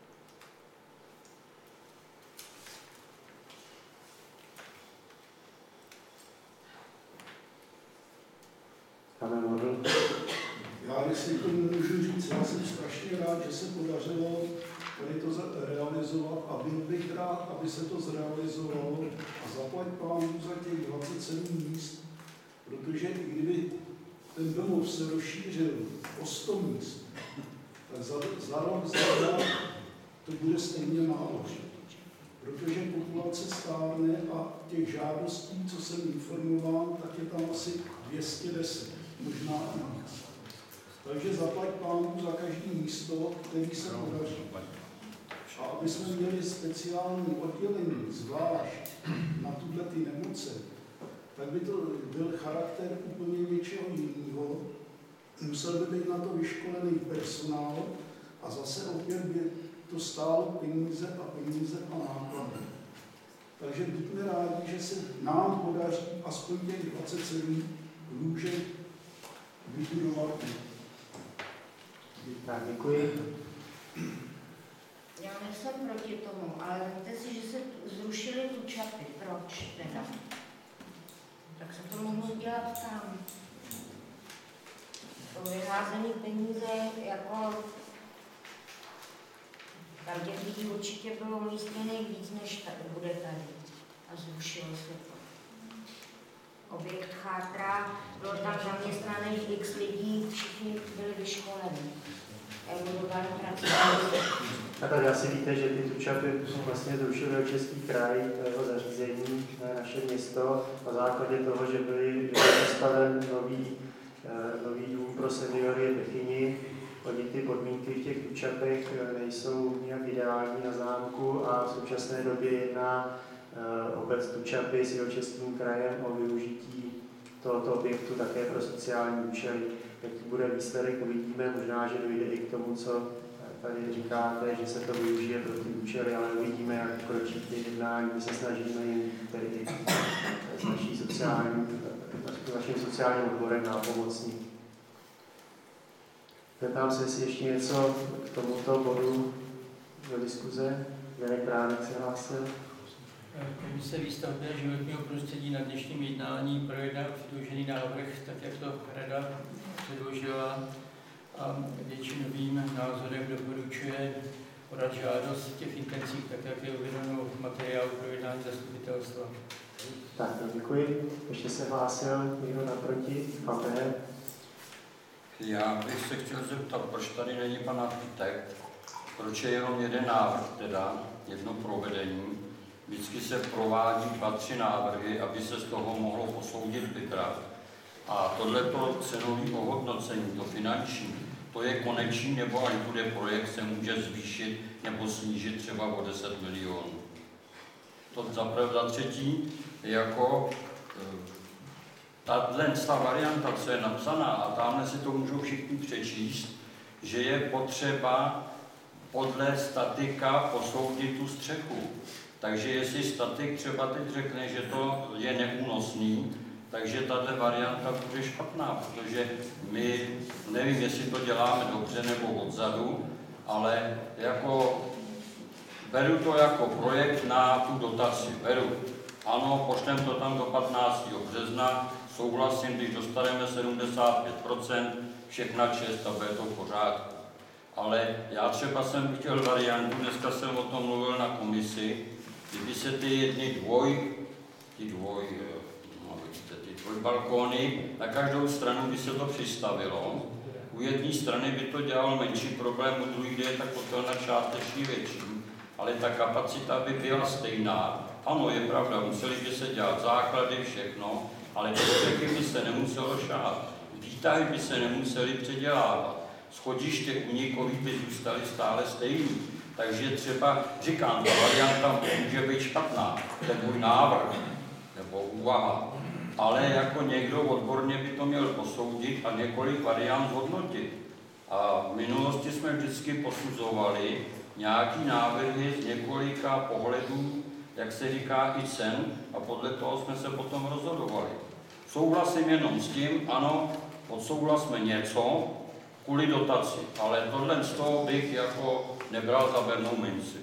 Máme model. Já, jestli to můžu říct, já jsem strašně rád, že se podařilo tady to realizovat a byl bych rád, aby se to zrealizovalo a zaplať pánu za těch 27 míst, protože kdyby ten domov se rozšířil o 100 míst, tak za rok, za dva to bude stejně málo. Protože populace stárne a těch žádostí, co jsem informován, tak je tam asi 210, možná víc. Takže zaplať pánu za každé místo, který se podaří. A aby jsme měli speciální oddělení, zvlášť na tuhle ty nemoce, tak by to byl charakter úplně něčeho jiného. Musel by být na to vyškolený personál a zase opět by to stálo peníze a náklady. Takže buďme rádi, že se nám podaří aspoň těch 27 lůžek vybudovat. Tak, děkuji. Já nejsem proti tomu, ale vemte si, že se zrušily tu čapy. Proč teda? Tak se to mohlo dělat tam. To vyházení peníze, jako tam těch lidí určitě bylo umístěných víc, než tady bude tady. A zrušilo se to. Objekt chátrá, bylo tam zaměstnaných x lidí, všichni byli vyškolení. A tady asi víte, že ty tučapy vlastně zrušily Český kraj, to jeho zařízení, naše město, na základě toho, že byly postaven nový dům pro seniory v Bechyni. Oni ty podmínky v těch tučapech nejsou nějak ideální na zámku a v současné době jedná obec Tučapy s Jihočeským krajem o využití tohoto objektu také pro sociální účely. Jaký bude výsledek, uvidíme, možná, že dojde i k tomu, co tady říkáte, že se to využije pro ty účely, ale uvidíme, jak kročí ty jednání. My se snažíme jim tedy s naším sociálním odborem nápomocní. Zeptám se, jestli ještě něco k tomuto bodu do diskuze. Janek Ránek se hlásil. Komise výstavby a životního prostředí na dnešním jednání projednal předložený návrh, tak jak to Rada předložila, a většinovým názorem doporučuje podat žádost v těch intencích, tak jak je uvedeno v materiálu pro jednání zastupitelstva. Tak, děkuji. Ještě se hlásil někdo naproti? Pan Beher. Já bych se chtěl zeptat, proč tady není pan architekt, proč je jenom jeden návrh, teda jedno provedení. Vždycky se provádí 2-3 návrhy, aby se z toho mohlo posoudit dvakrát. A tohleto cenové ohodnocení, to finanční, to je konečný, nebo až bude projekt, se může zvýšit nebo snížit třeba o 10 milionů. To za třetí, jako ta varianta, co je napsaná, a tamhle si to můžou všichni přečíst, že je potřeba podle statika posoudit tu střechu. Takže jestli statik třeba teď řekne, že to je neúnosný, takže tato varianta bude špatná, protože my, nevím, jestli to děláme dobře nebo odzadu, ale jako beru to jako projekt na tu dotaci. Beru. Ano, pošlem to tam do 15. března, souhlasím, když dostaneme 75%, všechna čest a bude to v pořádku. Ale já třeba jsem chtěl variantu, dneska jsem o tom mluvil na komisi, kdyby se ty dvojbalkóny, na každou stranu by se to přistavilo. U jedné strany by to dělal menší problém, u druhé je ta kotelna částečně větší, ale ta kapacita by byla stejná. Ano, je pravda, museli by se dělat základy, všechno, ale střechy by se nemuselo šát. Výtahy by se nemuseli předělávat. Schodiště unikový by zůstaly stále stejný. Takže třeba, říkám, ta varianta může být špatná, ten můj návrh nebo úvaha, ale jako někdo odborně by to měl posoudit a několik variant hodnotit. A v minulosti jsme vždycky posuzovali nějaký návrhy z několika pohledů, jak se říká, i cen, a podle toho jsme se potom rozhodovali. Souhlasím jenom s tím, ano, odsouhlasme něco kvůli dotaci, ale tohle z toho bych jako nebral za bernou minci.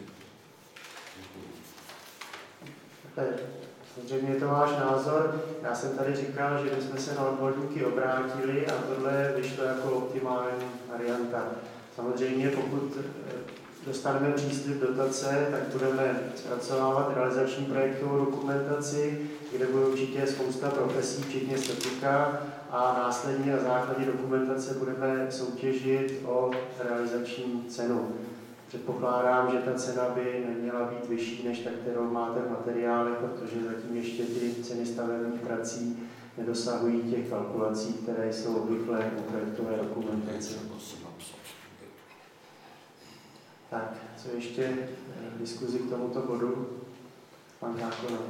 Samozřejmě je to váš názor. Já jsem tady říkal, že bychom se na odborníky obrátili a tohle vyšlo jako optimální varianta. Samozřejmě, pokud dostaneme příslib dotace, tak budeme zpracovávat realizační projektovou dokumentaci, kde bude určitě spousta profesí, včetně statika, a následně na základě dokumentace budeme soutěžit o realizační cenu. Předpokládám, že ta cena by neměla být vyšší než ta, kterou máte v materiále, protože zatím ještě ty ceny stavebních prací nedosahují těch kalkulací, které jsou obvyklé u projektové dokumentace. Tak, co ještě v diskuzi k tomuto bodu? Pan Kákonovi.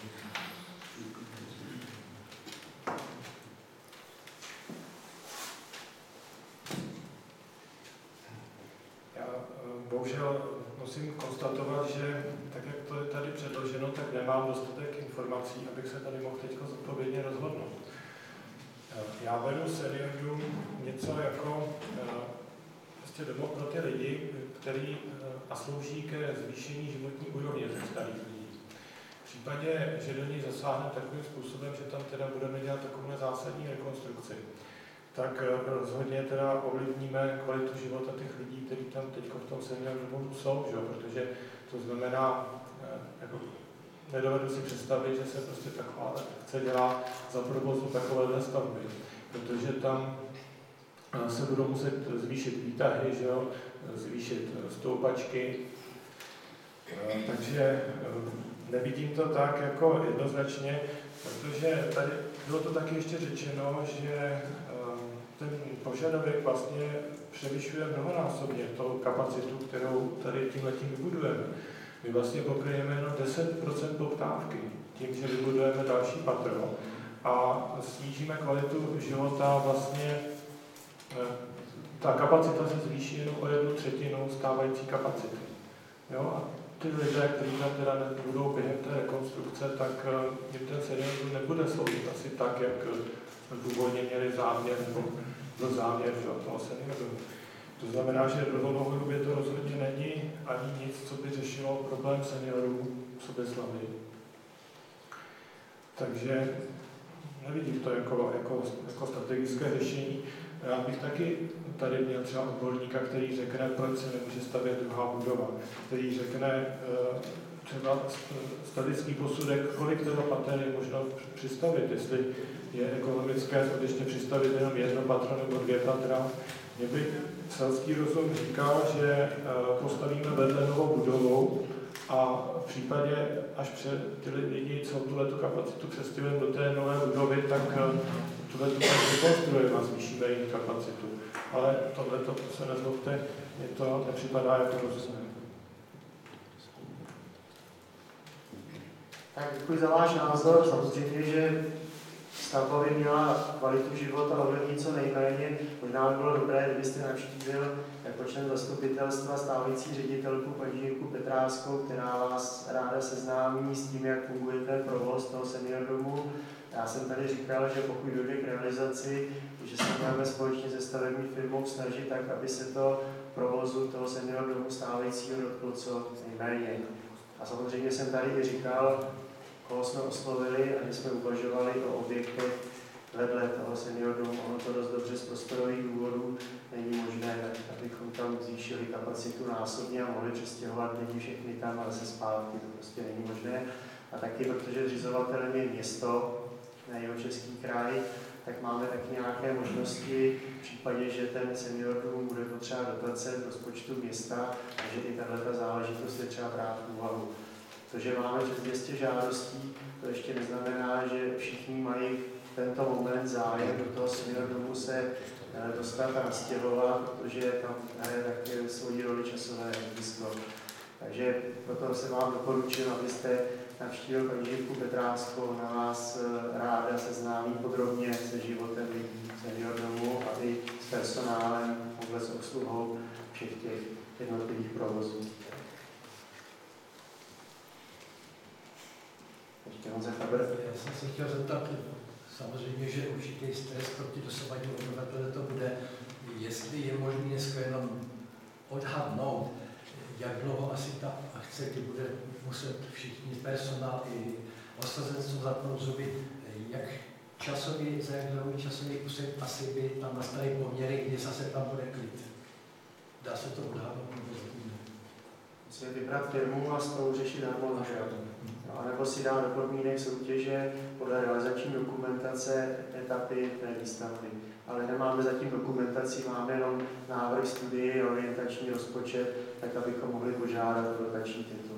Bohužel musím konstatovat, že tak, jak to je tady předloženo, tak nemám dostatek informací, abych se tady mohl teď zodpovědně rozhodnout. Já beru seniorům něco jako prostě domov pro ty lidi, který naslouží ke zvýšení životní úrovně těch starých lidí. V případě, že do ní zasáhneme takovým způsobem, že tam teda budeme dělat takovou zásadní rekonstrukci, tak rozhodně teda ovlivníme kvalitu života těch lidí, kteří tam teď v tom seniorním domu jsou, že? Protože to znamená, jako, nedovedu si představit, že se prostě taková akce dělá za provozu takovéhle stavby, protože tam se budou muset zvýšit výtahy, že jo? Zvýšit stoupačky, takže nevidím to tak jako jednoznačně, protože tady bylo to taky ještě řečeno, že ten požadavek vlastně převyšuje mnohonásobně tou kapacitu, kterou tady tímhletím vybudujeme. My vlastně pokryjeme jenom 10% poptávky tím, že vybudujeme další patro a snížíme kvalitu života vlastně. Ta kapacita se zvýší jenom o 1/3 stávající kapacity. Jo? A ty lidé, kteří tam teda budou během té rekonstrukce, tak jim ten senior nebude sloužit asi tak, jak původně měli záměr, nebo byl záměr toho senioru. To znamená, že v dlouhodobě to rozhodně není ani nic, co by řešilo problém seniorů v Soběslavi. Takže nevidím to jako strategické řešení. Já bych taky tady měl třeba odborníka, který řekne, proč se nemůže stavět druhá budova, který řekne, třeba statický posudek, kolik toho pater je možno přistavit, jestli je ekonomické skutečně přistavit jenom jedno patro nebo 2 patra. Mě by selský rozum říkal, že postavíme vedle novou budovu a v případě, až ty lidi, co tu kapacitu přestěhujeme do té nové budovy, tak tuhle vykonstruujeme a zvýšíme jejich kapacitu. Ale tohleto se nezlobte, mně to nepřipadá jako rozumné. Tak děkuji za váš názor. Samozřejmě, že stavba by měla kvalitu života ovlivnit co nejméně. Možná by bylo dobré, kdybyste navštívil jako člen zastupitelstva stávající ředitelku paní Jirku Petráskou, která vás ráda seznámí s tím, jak funguje ten provoz toho senior domu. Já jsem tady říkal, že pokud dojde k realizaci, že se budeme společně se stavební firmou snažit tak, aby se to provozu toho senior domu stávajícího dotklo co nejméně. A samozřejmě jsem tady i říkal, koho jsme oslovili a že jsme uvažovali o objektech vedle toho senior domu. Ono to dost dobře z prostorových důvodů není možné, abychom tam zvýšili kapacitu násobně a mohli přestěhovat lidi všechny tam a zase zpátky. To prostě není možné. A taky, protože zřizovatelem je město, ne Jihočeský kraj, tak máme taky nějaké možnosti v případě, že ten senior dům bude potřeba dotace v rozpočtu města, takže i tato záležitost je třeba brát v úvahu. To, že máme přes 200 žádostí, to ještě neznamená, že všichni mají v tento moment zájem do toho senior domu se dostat a nastěhovat, protože tam hraje také svoji roli časové hledisko. Takže proto se vám doporučil, abyste navštívil paní Jirku Petráskou, ona vás ráda seznámí podrobně se životem lidí senior domu a i s personálem, vůbec s obsluhou všech těch jednotlivých provozů. Já jsem se chtěl zeptat, samozřejmě, že určitý stres pro ty dosavadní obyvatele to bude, jestli je možné dneska jenom odhadnout, jak dlouho asi ta akce, kdy bude muset všichni personál i osazenstvo zapnout zuby, jak časový, za jak dlouhý časový úsek asi by tam nastaly poměry, kdy zase tam bude klid. Dá se to odhadnout nebo zatím? Musíme vybrat firmu a s tou řešit harmonogram. A nebo si dá do podmínek soutěže podle realizační dokumentace etapy té výstavby. Ale nemáme zatím dokumentaci, máme jenom návrh studii, orientační rozpočet, tak abychom mohli požádat o dotační titul.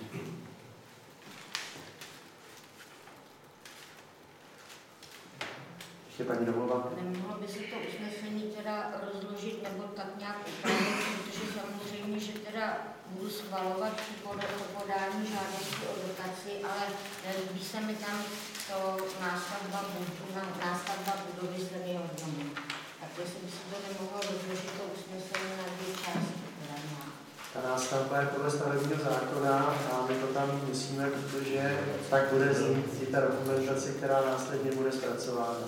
Ještě paní Domová. Nemohlo by se to usnesení teda rozložit nebo tak nějak upravit, protože samozřejmě, že teda budu schvalovat podání žádosti o dotaci, ale nelíbí se mi tam to nástavba budovy senior domu. Tak jestli by se to nemohlo rozložit to usnesení na 2 části, která má. Ta nástavba je podle stavebního zákona a my to tam musíme, protože tak bude znít i ta dokumentace, která následně bude zpracována.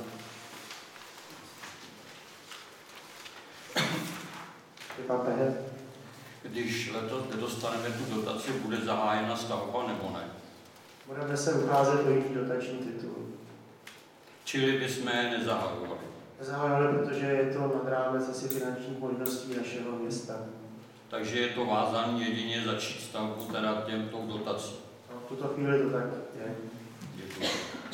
Když letos nedostaneme tu dotaci, bude zahájena stavba nebo ne? Budeme se ucházet o jiný dotační titul. Čili bychom je nezahajovali? Nezahajovali, protože je to nad rámec asi finančních možností našeho města. Takže je to vázané jedině začít stavbu teda tou dotací? No, v tuto chvíli to tak je. Děkuji.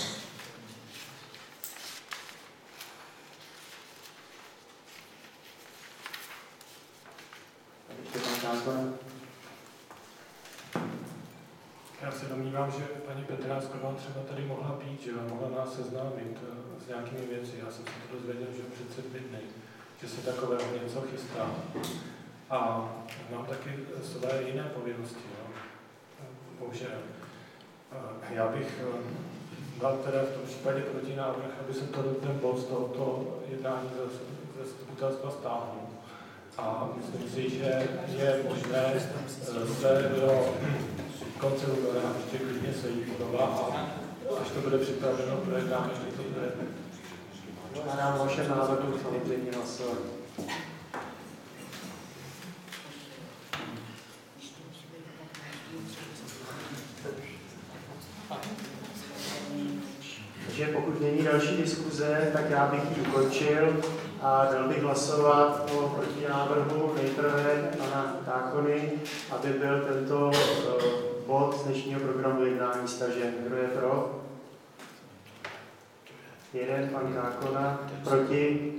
Já se domnívám, že paní Petrásková třeba tady mohla být, že mohla nás seznámit s nějakými věci. Já jsem se to dozvěděl, že před 7 dny, že se takového něco chystá. A mám taky své jiné povinnosti. No. Bohužel. Já bych dal teda v tom případě protinávrh, aby se ten bod z tohoto jednání ze zastupitelstva stáhnul. A myslím si, že je možné se do konce února ještě klidně sejít znova a až to bude připraveno pro jednání, že to bude. A nám vaše návrhu samozřejmě hlasovat. Takže pokud není další diskuze, tak já bych ji ukončil a dal bych hlasovat o protinávrhu nejprve pana Kákony, aby byl tento bod dnešní Jeden, pan Kákona, proti.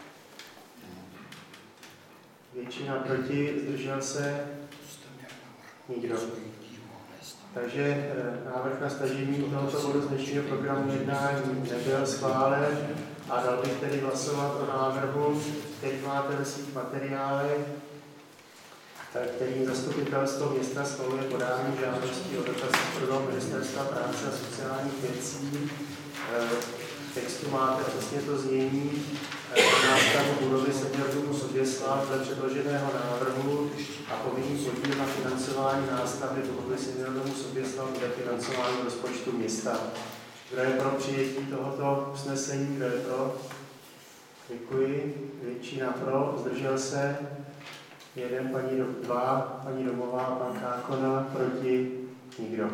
Většina proti, zdržel se. Nikdo. Takže návrh na stažení tohoto bodu z dnešního programu jednání nebyl schválen a dal bych tedy hlasovat o návrhu, který máte ve svých materiálech, který zastupitelstvo města schvaluje podání žádosti o dotaci pro Ministerstva práce a sociálních věcí. V textu máte přesně to znění nástavu budovy seniordomu Soběslav dle předloženého návrhu a povinný podíl na financování nástavby budovy seniordomu Soběslav bude financování rozpočtu města. Kdo je pro přijetí tohoto usnesení? Kdo je pro? Děkuji. Většina pro. Zdržel se? Jeden, dva, paní Domová, pan Kákona, proti? Nikdo.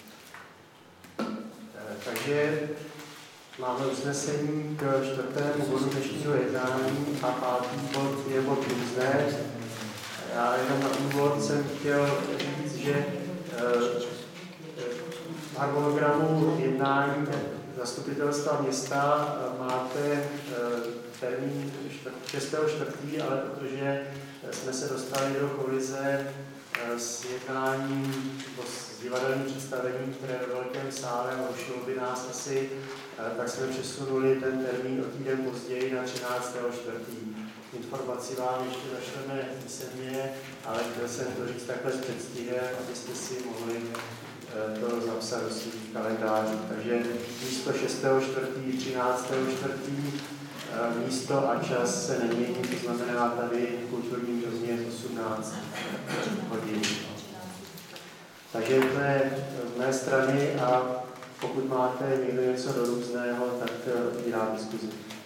Takže máme usnesení k čtvrtému bodu dnešního jednání a pátý bod je bod různé. Já jenom na úvod jsem chtěl říct, že v harmonogramu jednání zastupitelstva města máte termín 6.4., ale protože jsme se dostali do kolize s jednáním, s divadelním představením, které ve velkém sále rušilo by nás asi, tak jsme přesunuli ten termín o týden později na 13.4. Informaci vám ještě zašleme písemně, ale chtěl jsem to říct takhle s předstihem, abyste si mohli to zapsat do svých kalendářů. Takže místo 6.4., 13.4., místo a čas se nemění, to znamená tady kulturní rozměr 18 hodin. Takže to je z mé strany a pokud máte někdo něco do různého, tak otvírám diskuzi.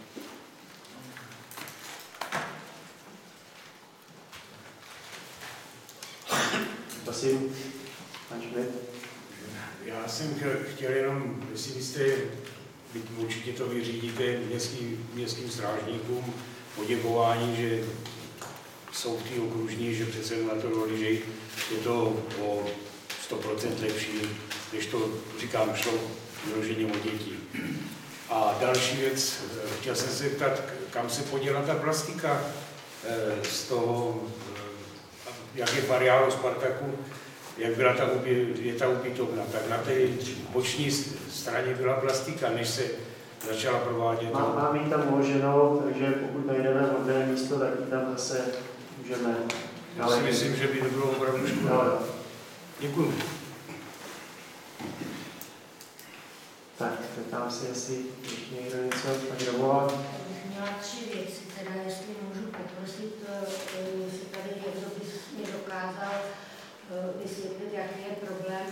Prosím, pan Šmit. Já jsem chtěl jenom, jestli byste, určitě to vyřídíte městským strážníkům, poděkování, že jsou ty okružní, že přece na to dali, že je to o 100% lepší, než to, říkám, šlo vyloženě o děti. A další věc, chtěl jsem se zeptat, kam se poděla ta plastika z toho, jak je v areálu Spartaku, jak byla ta ubytovna, tak na té boční straně byla plastika, než se začala provádět. Mám ji tam uloženou, takže pokud najdeme vhodné místo, tak ji tam zase můžeme. Já si myslím, že by to bylo opravdu škoda. Děkuji. Tak, zeptám si, jestli ještě někdo něco, paní Domová. Bych měla 3 věci, teda jestli můžu poprosit, jestli tady někdo by mě dokázal vysvětlit, jaký je problém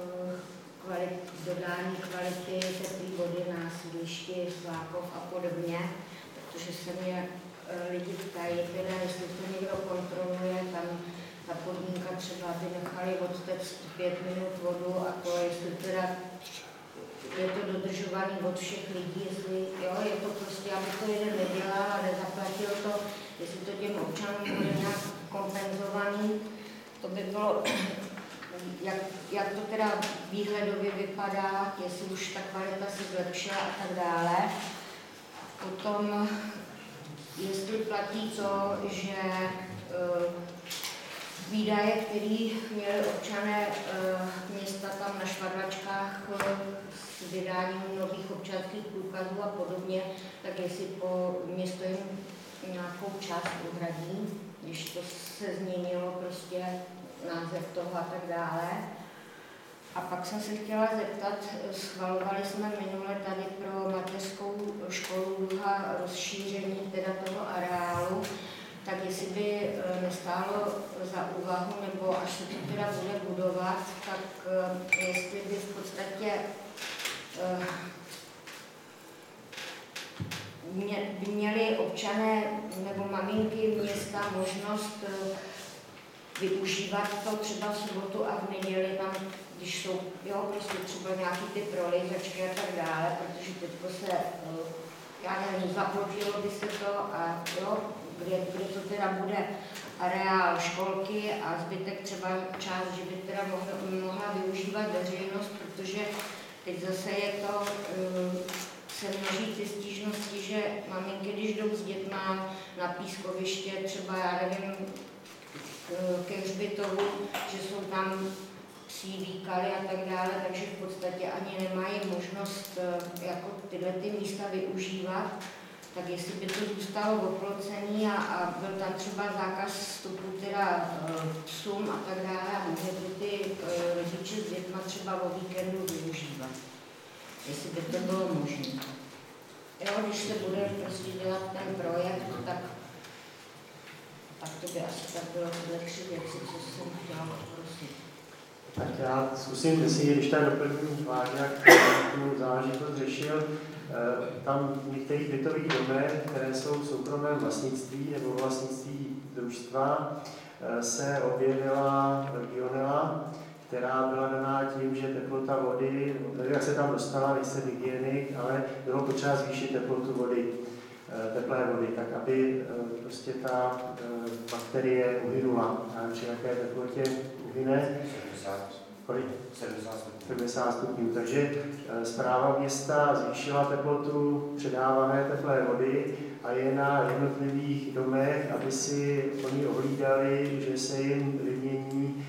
dodání kvality teplé vody na sídlišti Svákov a podobně, protože se mě lidi ptají, teda jestli to někdo kontroluje, tam ta podmínka třeba by nechali odtéct 5 minut vodu a to, jestli teda je to dodržovaný od všech lidí, jestli jo, je to prostě, aby to jeden nedělal a nezaplatil to, jestli to těm občanům bude nějak kompenzovaný, to by bylo, jak to teda výhledově vypadá, jestli už ta kvalita se zlepšila a tak dále. Potom, jestli platí to, že výdaje, které měli občané města tam na švadlačkách s vydáním nových občanských průkazů a podobně, tak jestli po město jim nějakou část uhradí, když to se změnilo prostě název toho a tak dále. A pak jsem se chtěla zeptat, schvalovali jsme minule tady pro mateřskou školu Luha rozšíření teda toho areálu, tak jestli by nestálo za úvahu, nebo až se to teda bude budovat, tak jestli by v podstatě by měli občané nebo maminky města možnost využívat to třeba v sobotu a v neděli tam, když jsou, jo, prostě třeba nějaký ty prolejzačky a tak dále, protože teďko se, já nevím, zaplotilo by se to a jo, kde to teda bude areál školky a zbytek třeba část, že by teda mohla využívat veřejnost, protože teď zase je to se množí ty stížnosti, že maminky, když jdou s dětma na pískoviště, třeba, já nevím, ke hřbitovu, že jsou tam psí výkaly a tak dále, takže v podstatě ani nemají možnost jako tyhle ty místa využívat, tak jestli by to zůstalo oplocený a byl tam třeba zákaz vstupu teda psům a tak dále a mohli by ty rodiče s dětma třeba o víkendu využívat. Jestli by to bylo možné. Jo, když se bude prostě dělat ten projekt, tak to by asi tak bylo tyhle 3 věci, co jsem chtěla poprosit. Tak já zkusím vysvětlit, když tady doplním Váža, tu záležitost řešil. Tam v některých bytových domech, které jsou v soukromém vlastnictví nebo vlastnictví družstva, se objevila legionela, která byla daná tím, že teplota vody, nevím, jak se tam dostala, nejsem hygienik, ale bylo potřeba zvýšit teplotu vody, teplé vody, tak aby prostě ta bakterie uhynula. Při jaké teplotě uhyne? 70 stupňů. Takže správa města zvýšila teplotu předávané teplé vody a je na jednotlivých domech, aby si oni ohlídali, že se jim vymění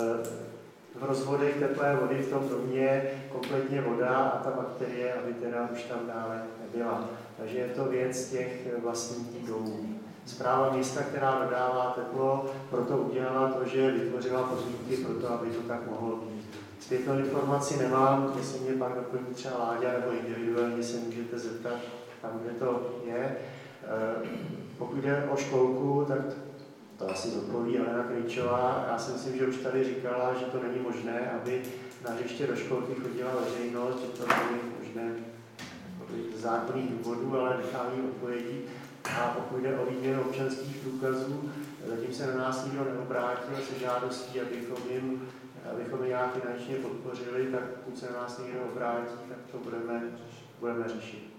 v rozvodech teplé vody v tom domě kompletně voda a ta bakterie, aby teda už tam dále nebyla. Takže je to věc těch vlastníků domů. Správa města, která dodává teplo, proto udělala to, že vytvořila podmínky pro to, aby to tak mohlo být. Zpětnou informaci nemám, jestli mě pak doplní třeba Láďa, nebo individuálně se můžete zeptat tam, kde to je. Pokud jde o školku, tak to asi zodpoví Alena Krejčová. Já si myslím, že už tady říkala, že to není možné, aby na hřiště do školky chodila veřejnost, že to není možné z zákonných důvodů, ale nechám jí odpovědí. A pokud jde o výměnu občanských průkazů, zatím se na nás nikdo neobrátil se žádostí, abychom je nějak finančně podpořili, tak pokud se na nás někdo obrátí, tak to budeme řešit.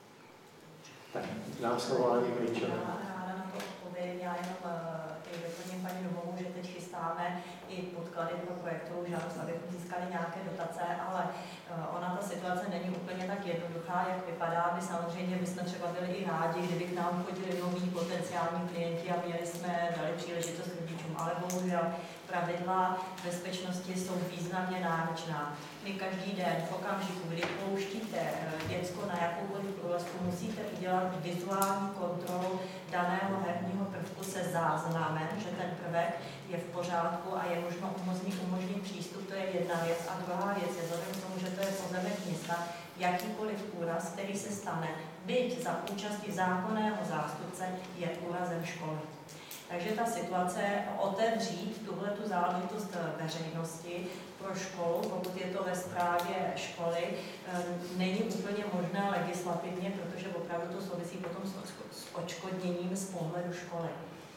Tak dám slovo Aleně Krejčové. Ráda na to odpovím, já jenom doplním paní Domovou, že teď chystáme i podklady pro projektovou žádost, abychom získali nějaké dotace, ale ona ta situace není úplně tak jednoduchá, jak vypadá. My samozřejmě bychom třeba byli i rádi, kdyby k nám chodili noví potenciální klienti a dali příležitost rodičům, ale bohužel pravidla bezpečnosti jsou významně náročná. My každý den v okamžiku, kdy pouštíte děcko na jakoukoliv průlezku, musíte udělat vizuální kontrolu daného herního prvku se záznamem, že ten prvek je v pořádku a je možno umožnit přístup, to je jedna věc. A druhá věc je, vzhledem k tomu, že to je pozemek města, jakýkoliv úraz, který se stane, byť za účasti zákonného zástupce, je úrazem školy. Takže ta situace otevřít tuhletu záležitost veřejnosti pro školu, pokud je to ve správě školy, není úplně možné legislativně, protože opravdu to souvisí potom s odškodněním z pohledu školy.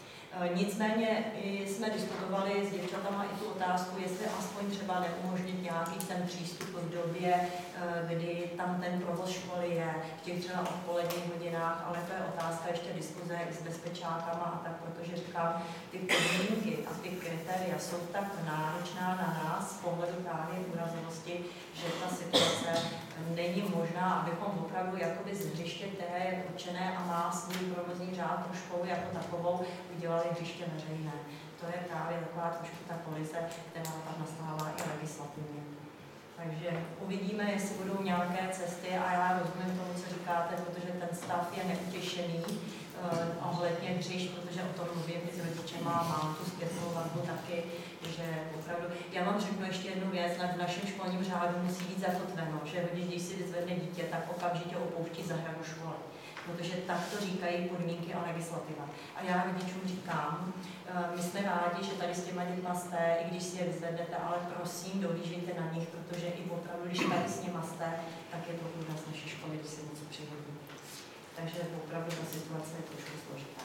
Nicméně jsme diskutovali s děvčatama i tu otázku, jestli aspoň třeba neumožnit nějaký ten přístup v době, kdy tam ten provoz školy je, v těch třeba odpoledních hodinách, ale to je otázka ještě diskuze i s bezpečákama a tak, protože říkám, ty podmínky a ty kritéria jsou tak náročná na nás z pohledu právě úrazovosti, že ta situace není možná, abychom opravdu jakoby z hřiště, které je určené a má svůj provozní řád pro školu jako takovou, udělali hřiště veřejné. To je právě taková trošku ta kolize, která tam nastává i legislativně. Takže uvidíme, jestli budou nějaké cesty a já rozumím tomu, co říkáte, protože ten stav je neutěšený ohledně hřišť, protože o tom mluvím i s rodičema a mám tu zpětnou vazbu taky, že opravdu, já vám řeknu ještě jednu věc, v našem školním řádu musí být zakotveno, že rodič, když si vyzvedne dítě, tak okamžitě opouští zahradu školy. Protože tak to říkají podmínky a legislativa. A já rodičům říkám, my jsme rádi, že tady s těma dětma jste, i když si je vyzvednete, ale prosím, dohlížejte na nich, protože i opravdu, když tady s nima jste, tak je to úraz naší školy, když si něco přihodí. Takže opravdu ta situace je trošku složitá.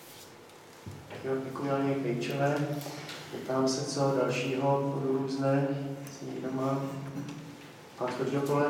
Tak jo, děkuji Aleně Krejčové. Ptám se, co dalšího budu různé, jestli někdo má. Pán Skočopole.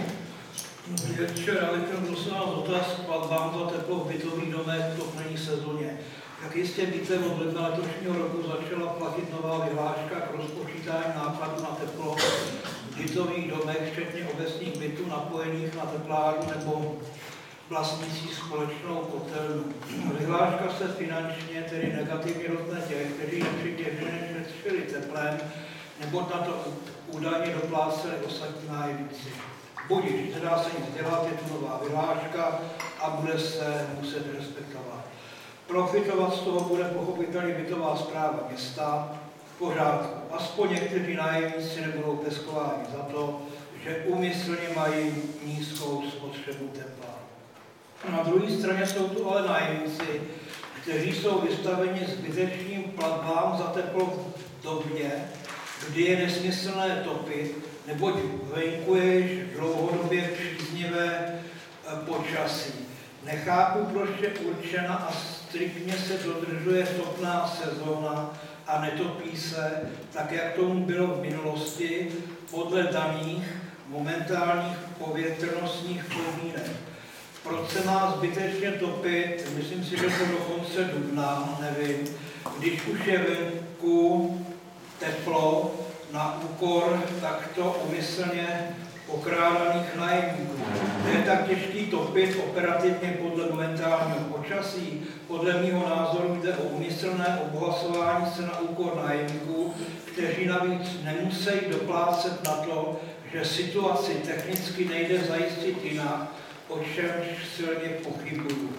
Večer, ale chtěl prosím vás dotaz k platbám za teplo v bytových domech v topné sezóně. Jak jistě víte, od ledna letošního roku začala platit nová vyhláška k rozpočítání nákladů na teplo. Kdy bytových domech, včetně obecních bytů napojených na teplárnu nebo vlastnící společnou kotelnu. Vyhláška se finančně tedy negativně dotkne těch, kteří nepřitěžně nešetřili teplem, nebo na to údajně dopláceli ostatní nájemníci. Budiž, nedá se nic dělat, je to nová vyhláška a bude se muset respektovat. Profitovat z toho bude pochopitelně bytová správa města, v pořádku. Aspoň někteří nájemníci nebudou peskováni za to, že úmyslně mají nízkou spotřebu tepla. Na druhé straně jsou tu ale nájemníci, kteří jsou vystaveni zbytečným platbám za teplo v době, kdy je nesmyslné topit, neboť venku je dlouhodobě příznivé počasí. Nechápu, proč je určena a striktně se dodržuje topná sezóna a netopí se, tak jak tomu bylo v minulosti, podle daných momentálních povětrnostních podmínek. Proč se má zbytečně topit, myslím si, že to do konce dubna, nevím, když už je venku teplo na úkor takto umyslně okrádaných nájemníků. Je tak těžký topit operativně podle momentálního počasí. Podle mého názoru jde o úmyslné obohacování se na úkor nájemníků, kteří navíc nemusí doplácet na to, že situaci technicky nejde zajistit jinak, o čemž silně pochybuju.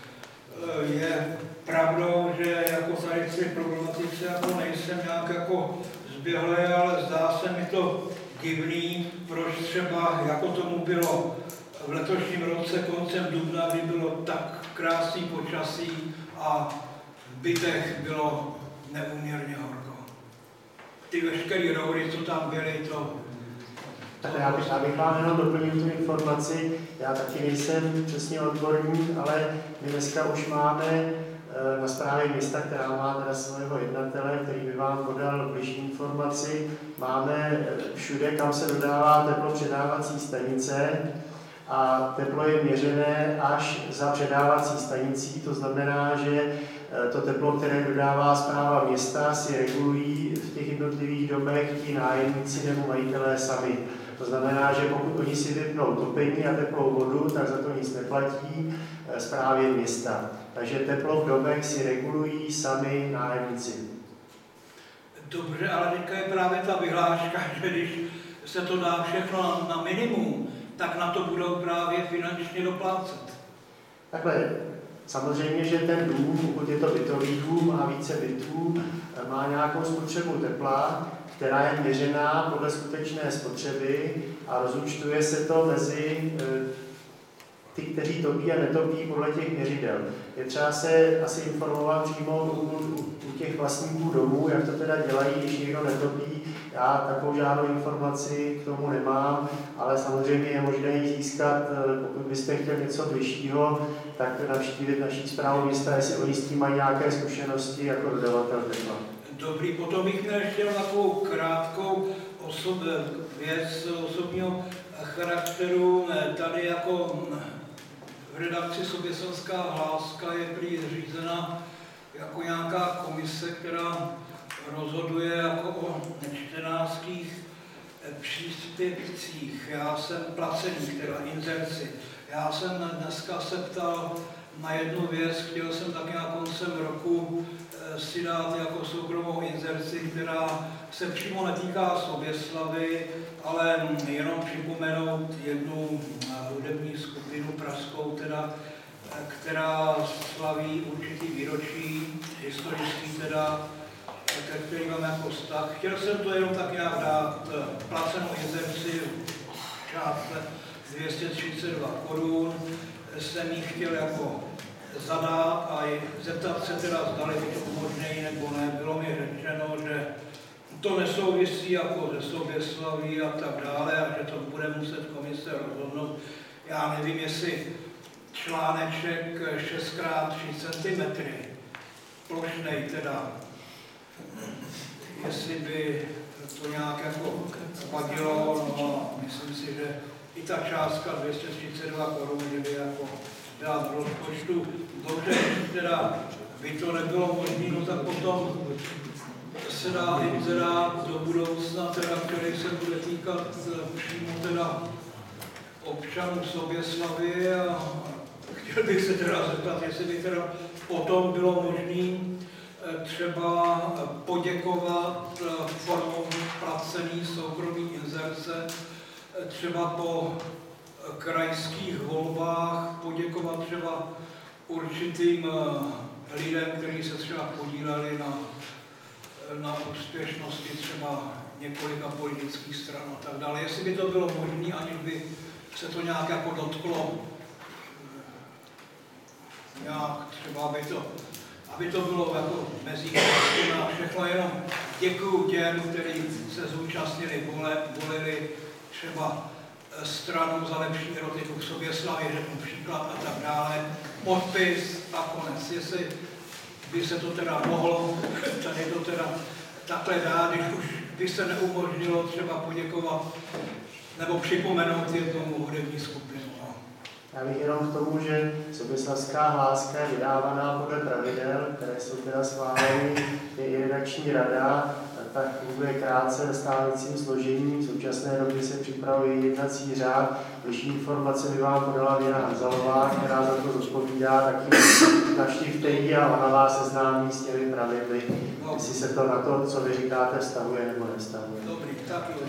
Je pravdou, že jako tady v té problematice jako nejsem nějak jako zběhlý, ale zdá se mi to divný, proč třeba, jako tomu bylo v letošním roce koncem dubna, kdy bylo tak krásný počasí a v bytech bylo neúměrně horko. Ty veškeré roury, co tam byly, to... Tak já bych vám jenom doplnil tu informaci. Já taky nejsem přesně odborník, ale my dneska už máme na správě města, která má teda svého jednatele, který by vám podal bližší informaci. Máme všude, kam se dodává teplo, předávací stanice a teplo je měřené až za předávací stanicí. To znamená, že to teplo, které dodává správa města, si regulují v těch jednotlivých domech ti nájemníci nebo majitelé sami. To znamená, že pokud oni si vypnou topení a teplou vodu, tak za to nic neplatí správě města. Takže teplo v domech si regulují sami nájemníci. Dobře, ale teďka je právě ta vyhláška, že když se to dá všechno na minimum, tak na to budou právě finančně doplácet. Takhle, samozřejmě, že ten dům, pokud je to bytový dům a více bytů, má nějakou spotřebu tepla, která je měřená podle skutečné spotřeby a rozúčtuje se to mezi ty, kteří topí a netopí podle těch měřidel. Je třeba se asi informovat přímo u těch vlastníků domů, jak to teda dělají, když někdo netopí. Já takovou žádnou informaci k tomu nemám, ale samozřejmě je možné ji získat, pokud byste chtěl něco bližšího, tak navštívit naší správu města, jestli oni s tím mají nějaké zkušenosti jako dodavatel tepla. Dobrý, potom bych měl ještě takovou krátkou věc osobního charakteru. Tady jako v redakci Soběselská hláska je prý zřízena jako nějaká komise, která rozhoduje jako o nečtenářských příspěvcích. Já jsem placených, teda inzerci. Já jsem dneska se ptal na jednu věc, chtěl jsem taky na koncem roku si dát jako soukromou inzerci, která se přímo netýká Soběslavy, ale jenom připomenout jednu hudební skupinu pražskou, teda, která slaví určitý výročí, historický teda, ke kterým mám jako vztah. Chtěl jsem to jenom tak nějak dát placenou inzerci v částce 232 korun, jsem ji chtěl jako zadat a zeptat se teda, zdali by to umožnějí nebo ne. Bylo mi řečeno, že to nesouvisí jako ze Soběslaví a tak dále a že to bude muset komise rozhodnout. Já nevím, jestli článeček 6x3 cm, plošnej teda, jestli by to nějak jako vadilo, no myslím si, že i ta částka 232 korun, že by jako dát v rozpočtu. Dobře, teda by to nebylo možné, no tak potom se dá inzerát do budoucna, teda, který se bude týkat přímo teda občanů Soběslavy a chtěl bych se teda zeptat, jestli by teda potom bylo možné třeba poděkovat formou placený soukromý inzerce, třeba po krajských volbách, poděkovat třeba určitým lidem, kteří se třeba podíleli na úspěšnosti třeba několika politických stran a tak dále. Jestli by to bylo možné, aniž by se to nějak jako dotklo, nějak třeba aby to bylo jako mezi a všechno, jenom děkuju těm, kteří se zúčastnili, volili třeba stranu za lepší erotiku v Soběslavě, řeknu příklad a tak dále, podpis a konec. Jestli by se to teda mohlo, tady to teda takhle dát, když se neumožnilo třeba poděkovat nebo připomenout jednomu hudební skupinu. Já bych jenom k tomu, že Soběslavská hláska je vydávaná podle pravidel, které jsou teda schváleny, je i redakční rada, tak funguje krátce ve stávajícím složení. V současné době se připravuje jednací řád. Bližší informace by vám podala Věra Hanzalová, která za to zodpovídá, taky navštivte ji a ona vás seznámí s těmi pravidly, jestli se to na to, co vy říkáte, vztahuje nebo nevztahuje. Dobrý, tak jo.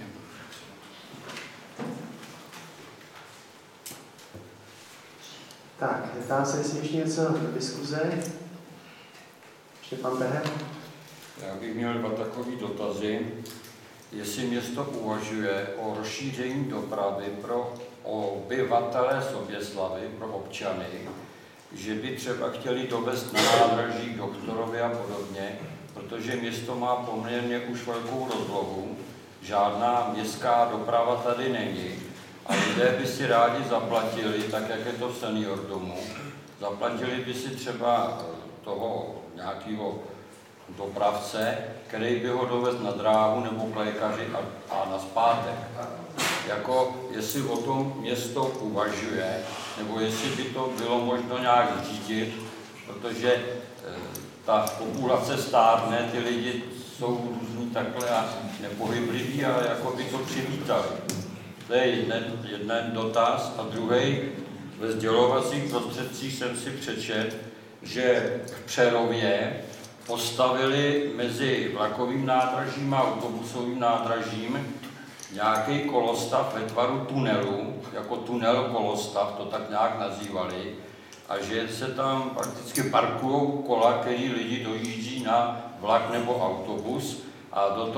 Tak, zeptám se, jestli ještě něco do diskuze. Ještě pan Behem. Já bych měl dva takové dotazy. Jestli město uvažuje o rozšíření dopravy pro obyvatele Soběslavy, pro občany, že by třeba chtěli dovést na nádraží Doktorově a podobně, protože město má poměrně už velkou rozlohu, žádná městská doprava tady není a lidé by si rádi zaplatili, tak jak je to v senior domu, zaplatili by si třeba toho nějakého dopravce, který by ho dovezl na dráhu nebo k lékaři a nazpátek. Jako jestli o tom město uvažuje, nebo jestli by to bylo možno nějak řídit, protože ta populace stárne, ty lidi jsou různí takhle a nepohybliví, ale jako by to přivítali. To je jeden dotaz. A druhý, ve sdělovacích prostředcích jsem si přečetl, že v Přerově postavili mezi vlakovým nádražím a autobusovým nádražím nějaký kolostav ve tvaru tunelu, jako tunel kolostav, to tak nějak nazývali, a že se tam prakticky parkují kola, který lidi dojíždí na vlak nebo autobus a do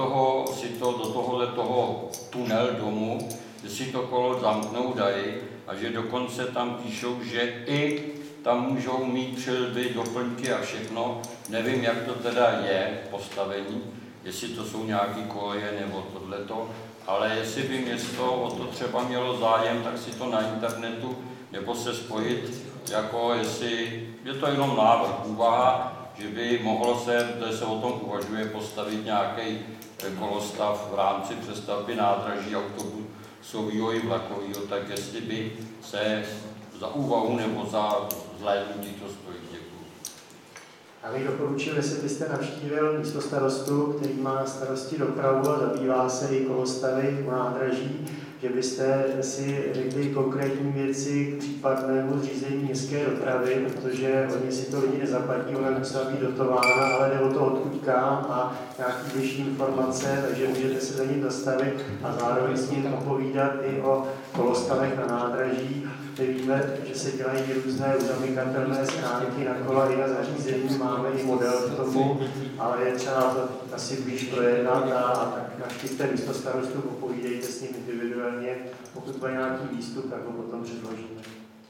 toho tunel domu, že si to kolo zamknou dají a že dokonce tam píšou, že i tam můžou mít přilby, doplňky a všechno. Nevím, jak to teda je postavení, jestli to jsou nějaké koleje nebo tohleto, ale jestli by město o to třeba mělo zájem, tak si to na internetu nebo se spojit, jako jestli je to jenom návrh, úvaha, že by mohlo se o tom uvažuje, postavit nějaký kolostav v rámci přestavby nádraží autobusového i vlakového, tak jestli by se za úvahu nebo za zhlédnutí to stojí. Děkuji. Já bych doporučil, jestli byste navštívil místostarostu, který má na starosti dopravu a zabývá se i kolostavy u nádraží, že byste si řekli konkrétní věci k případnému zřízení městské dopravy, protože oni si to lidi nezaplatí, ona musela být dotována, ale jde o to, odkud kam a nějaký vyšší informace, takže můžete se za ním zastavit a zároveň s ním popovídat i o kolostavech na nádraží. My víme, že se dělají různé uzamykatelné schránky na kola i na zařízení, máme i model k tomu, ale je třeba to asi blíž projednat a tak navštivte místostarostu, popovídejte s ním individuálně, pokud bude nějaký výstup, tak ho potom předložíme.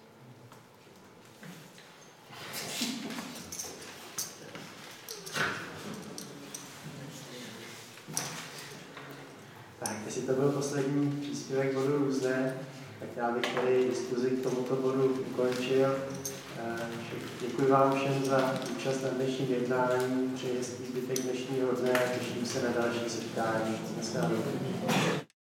Tak, jestli to byl poslední příspěvek bodu různé, tak já bych tady diskuzi k tomuto bodu ukončil. Děkuji vám všem za účast na dnešním jednání, přeji hezký zbytek dnešního dne a těším se na další setkání. Dneska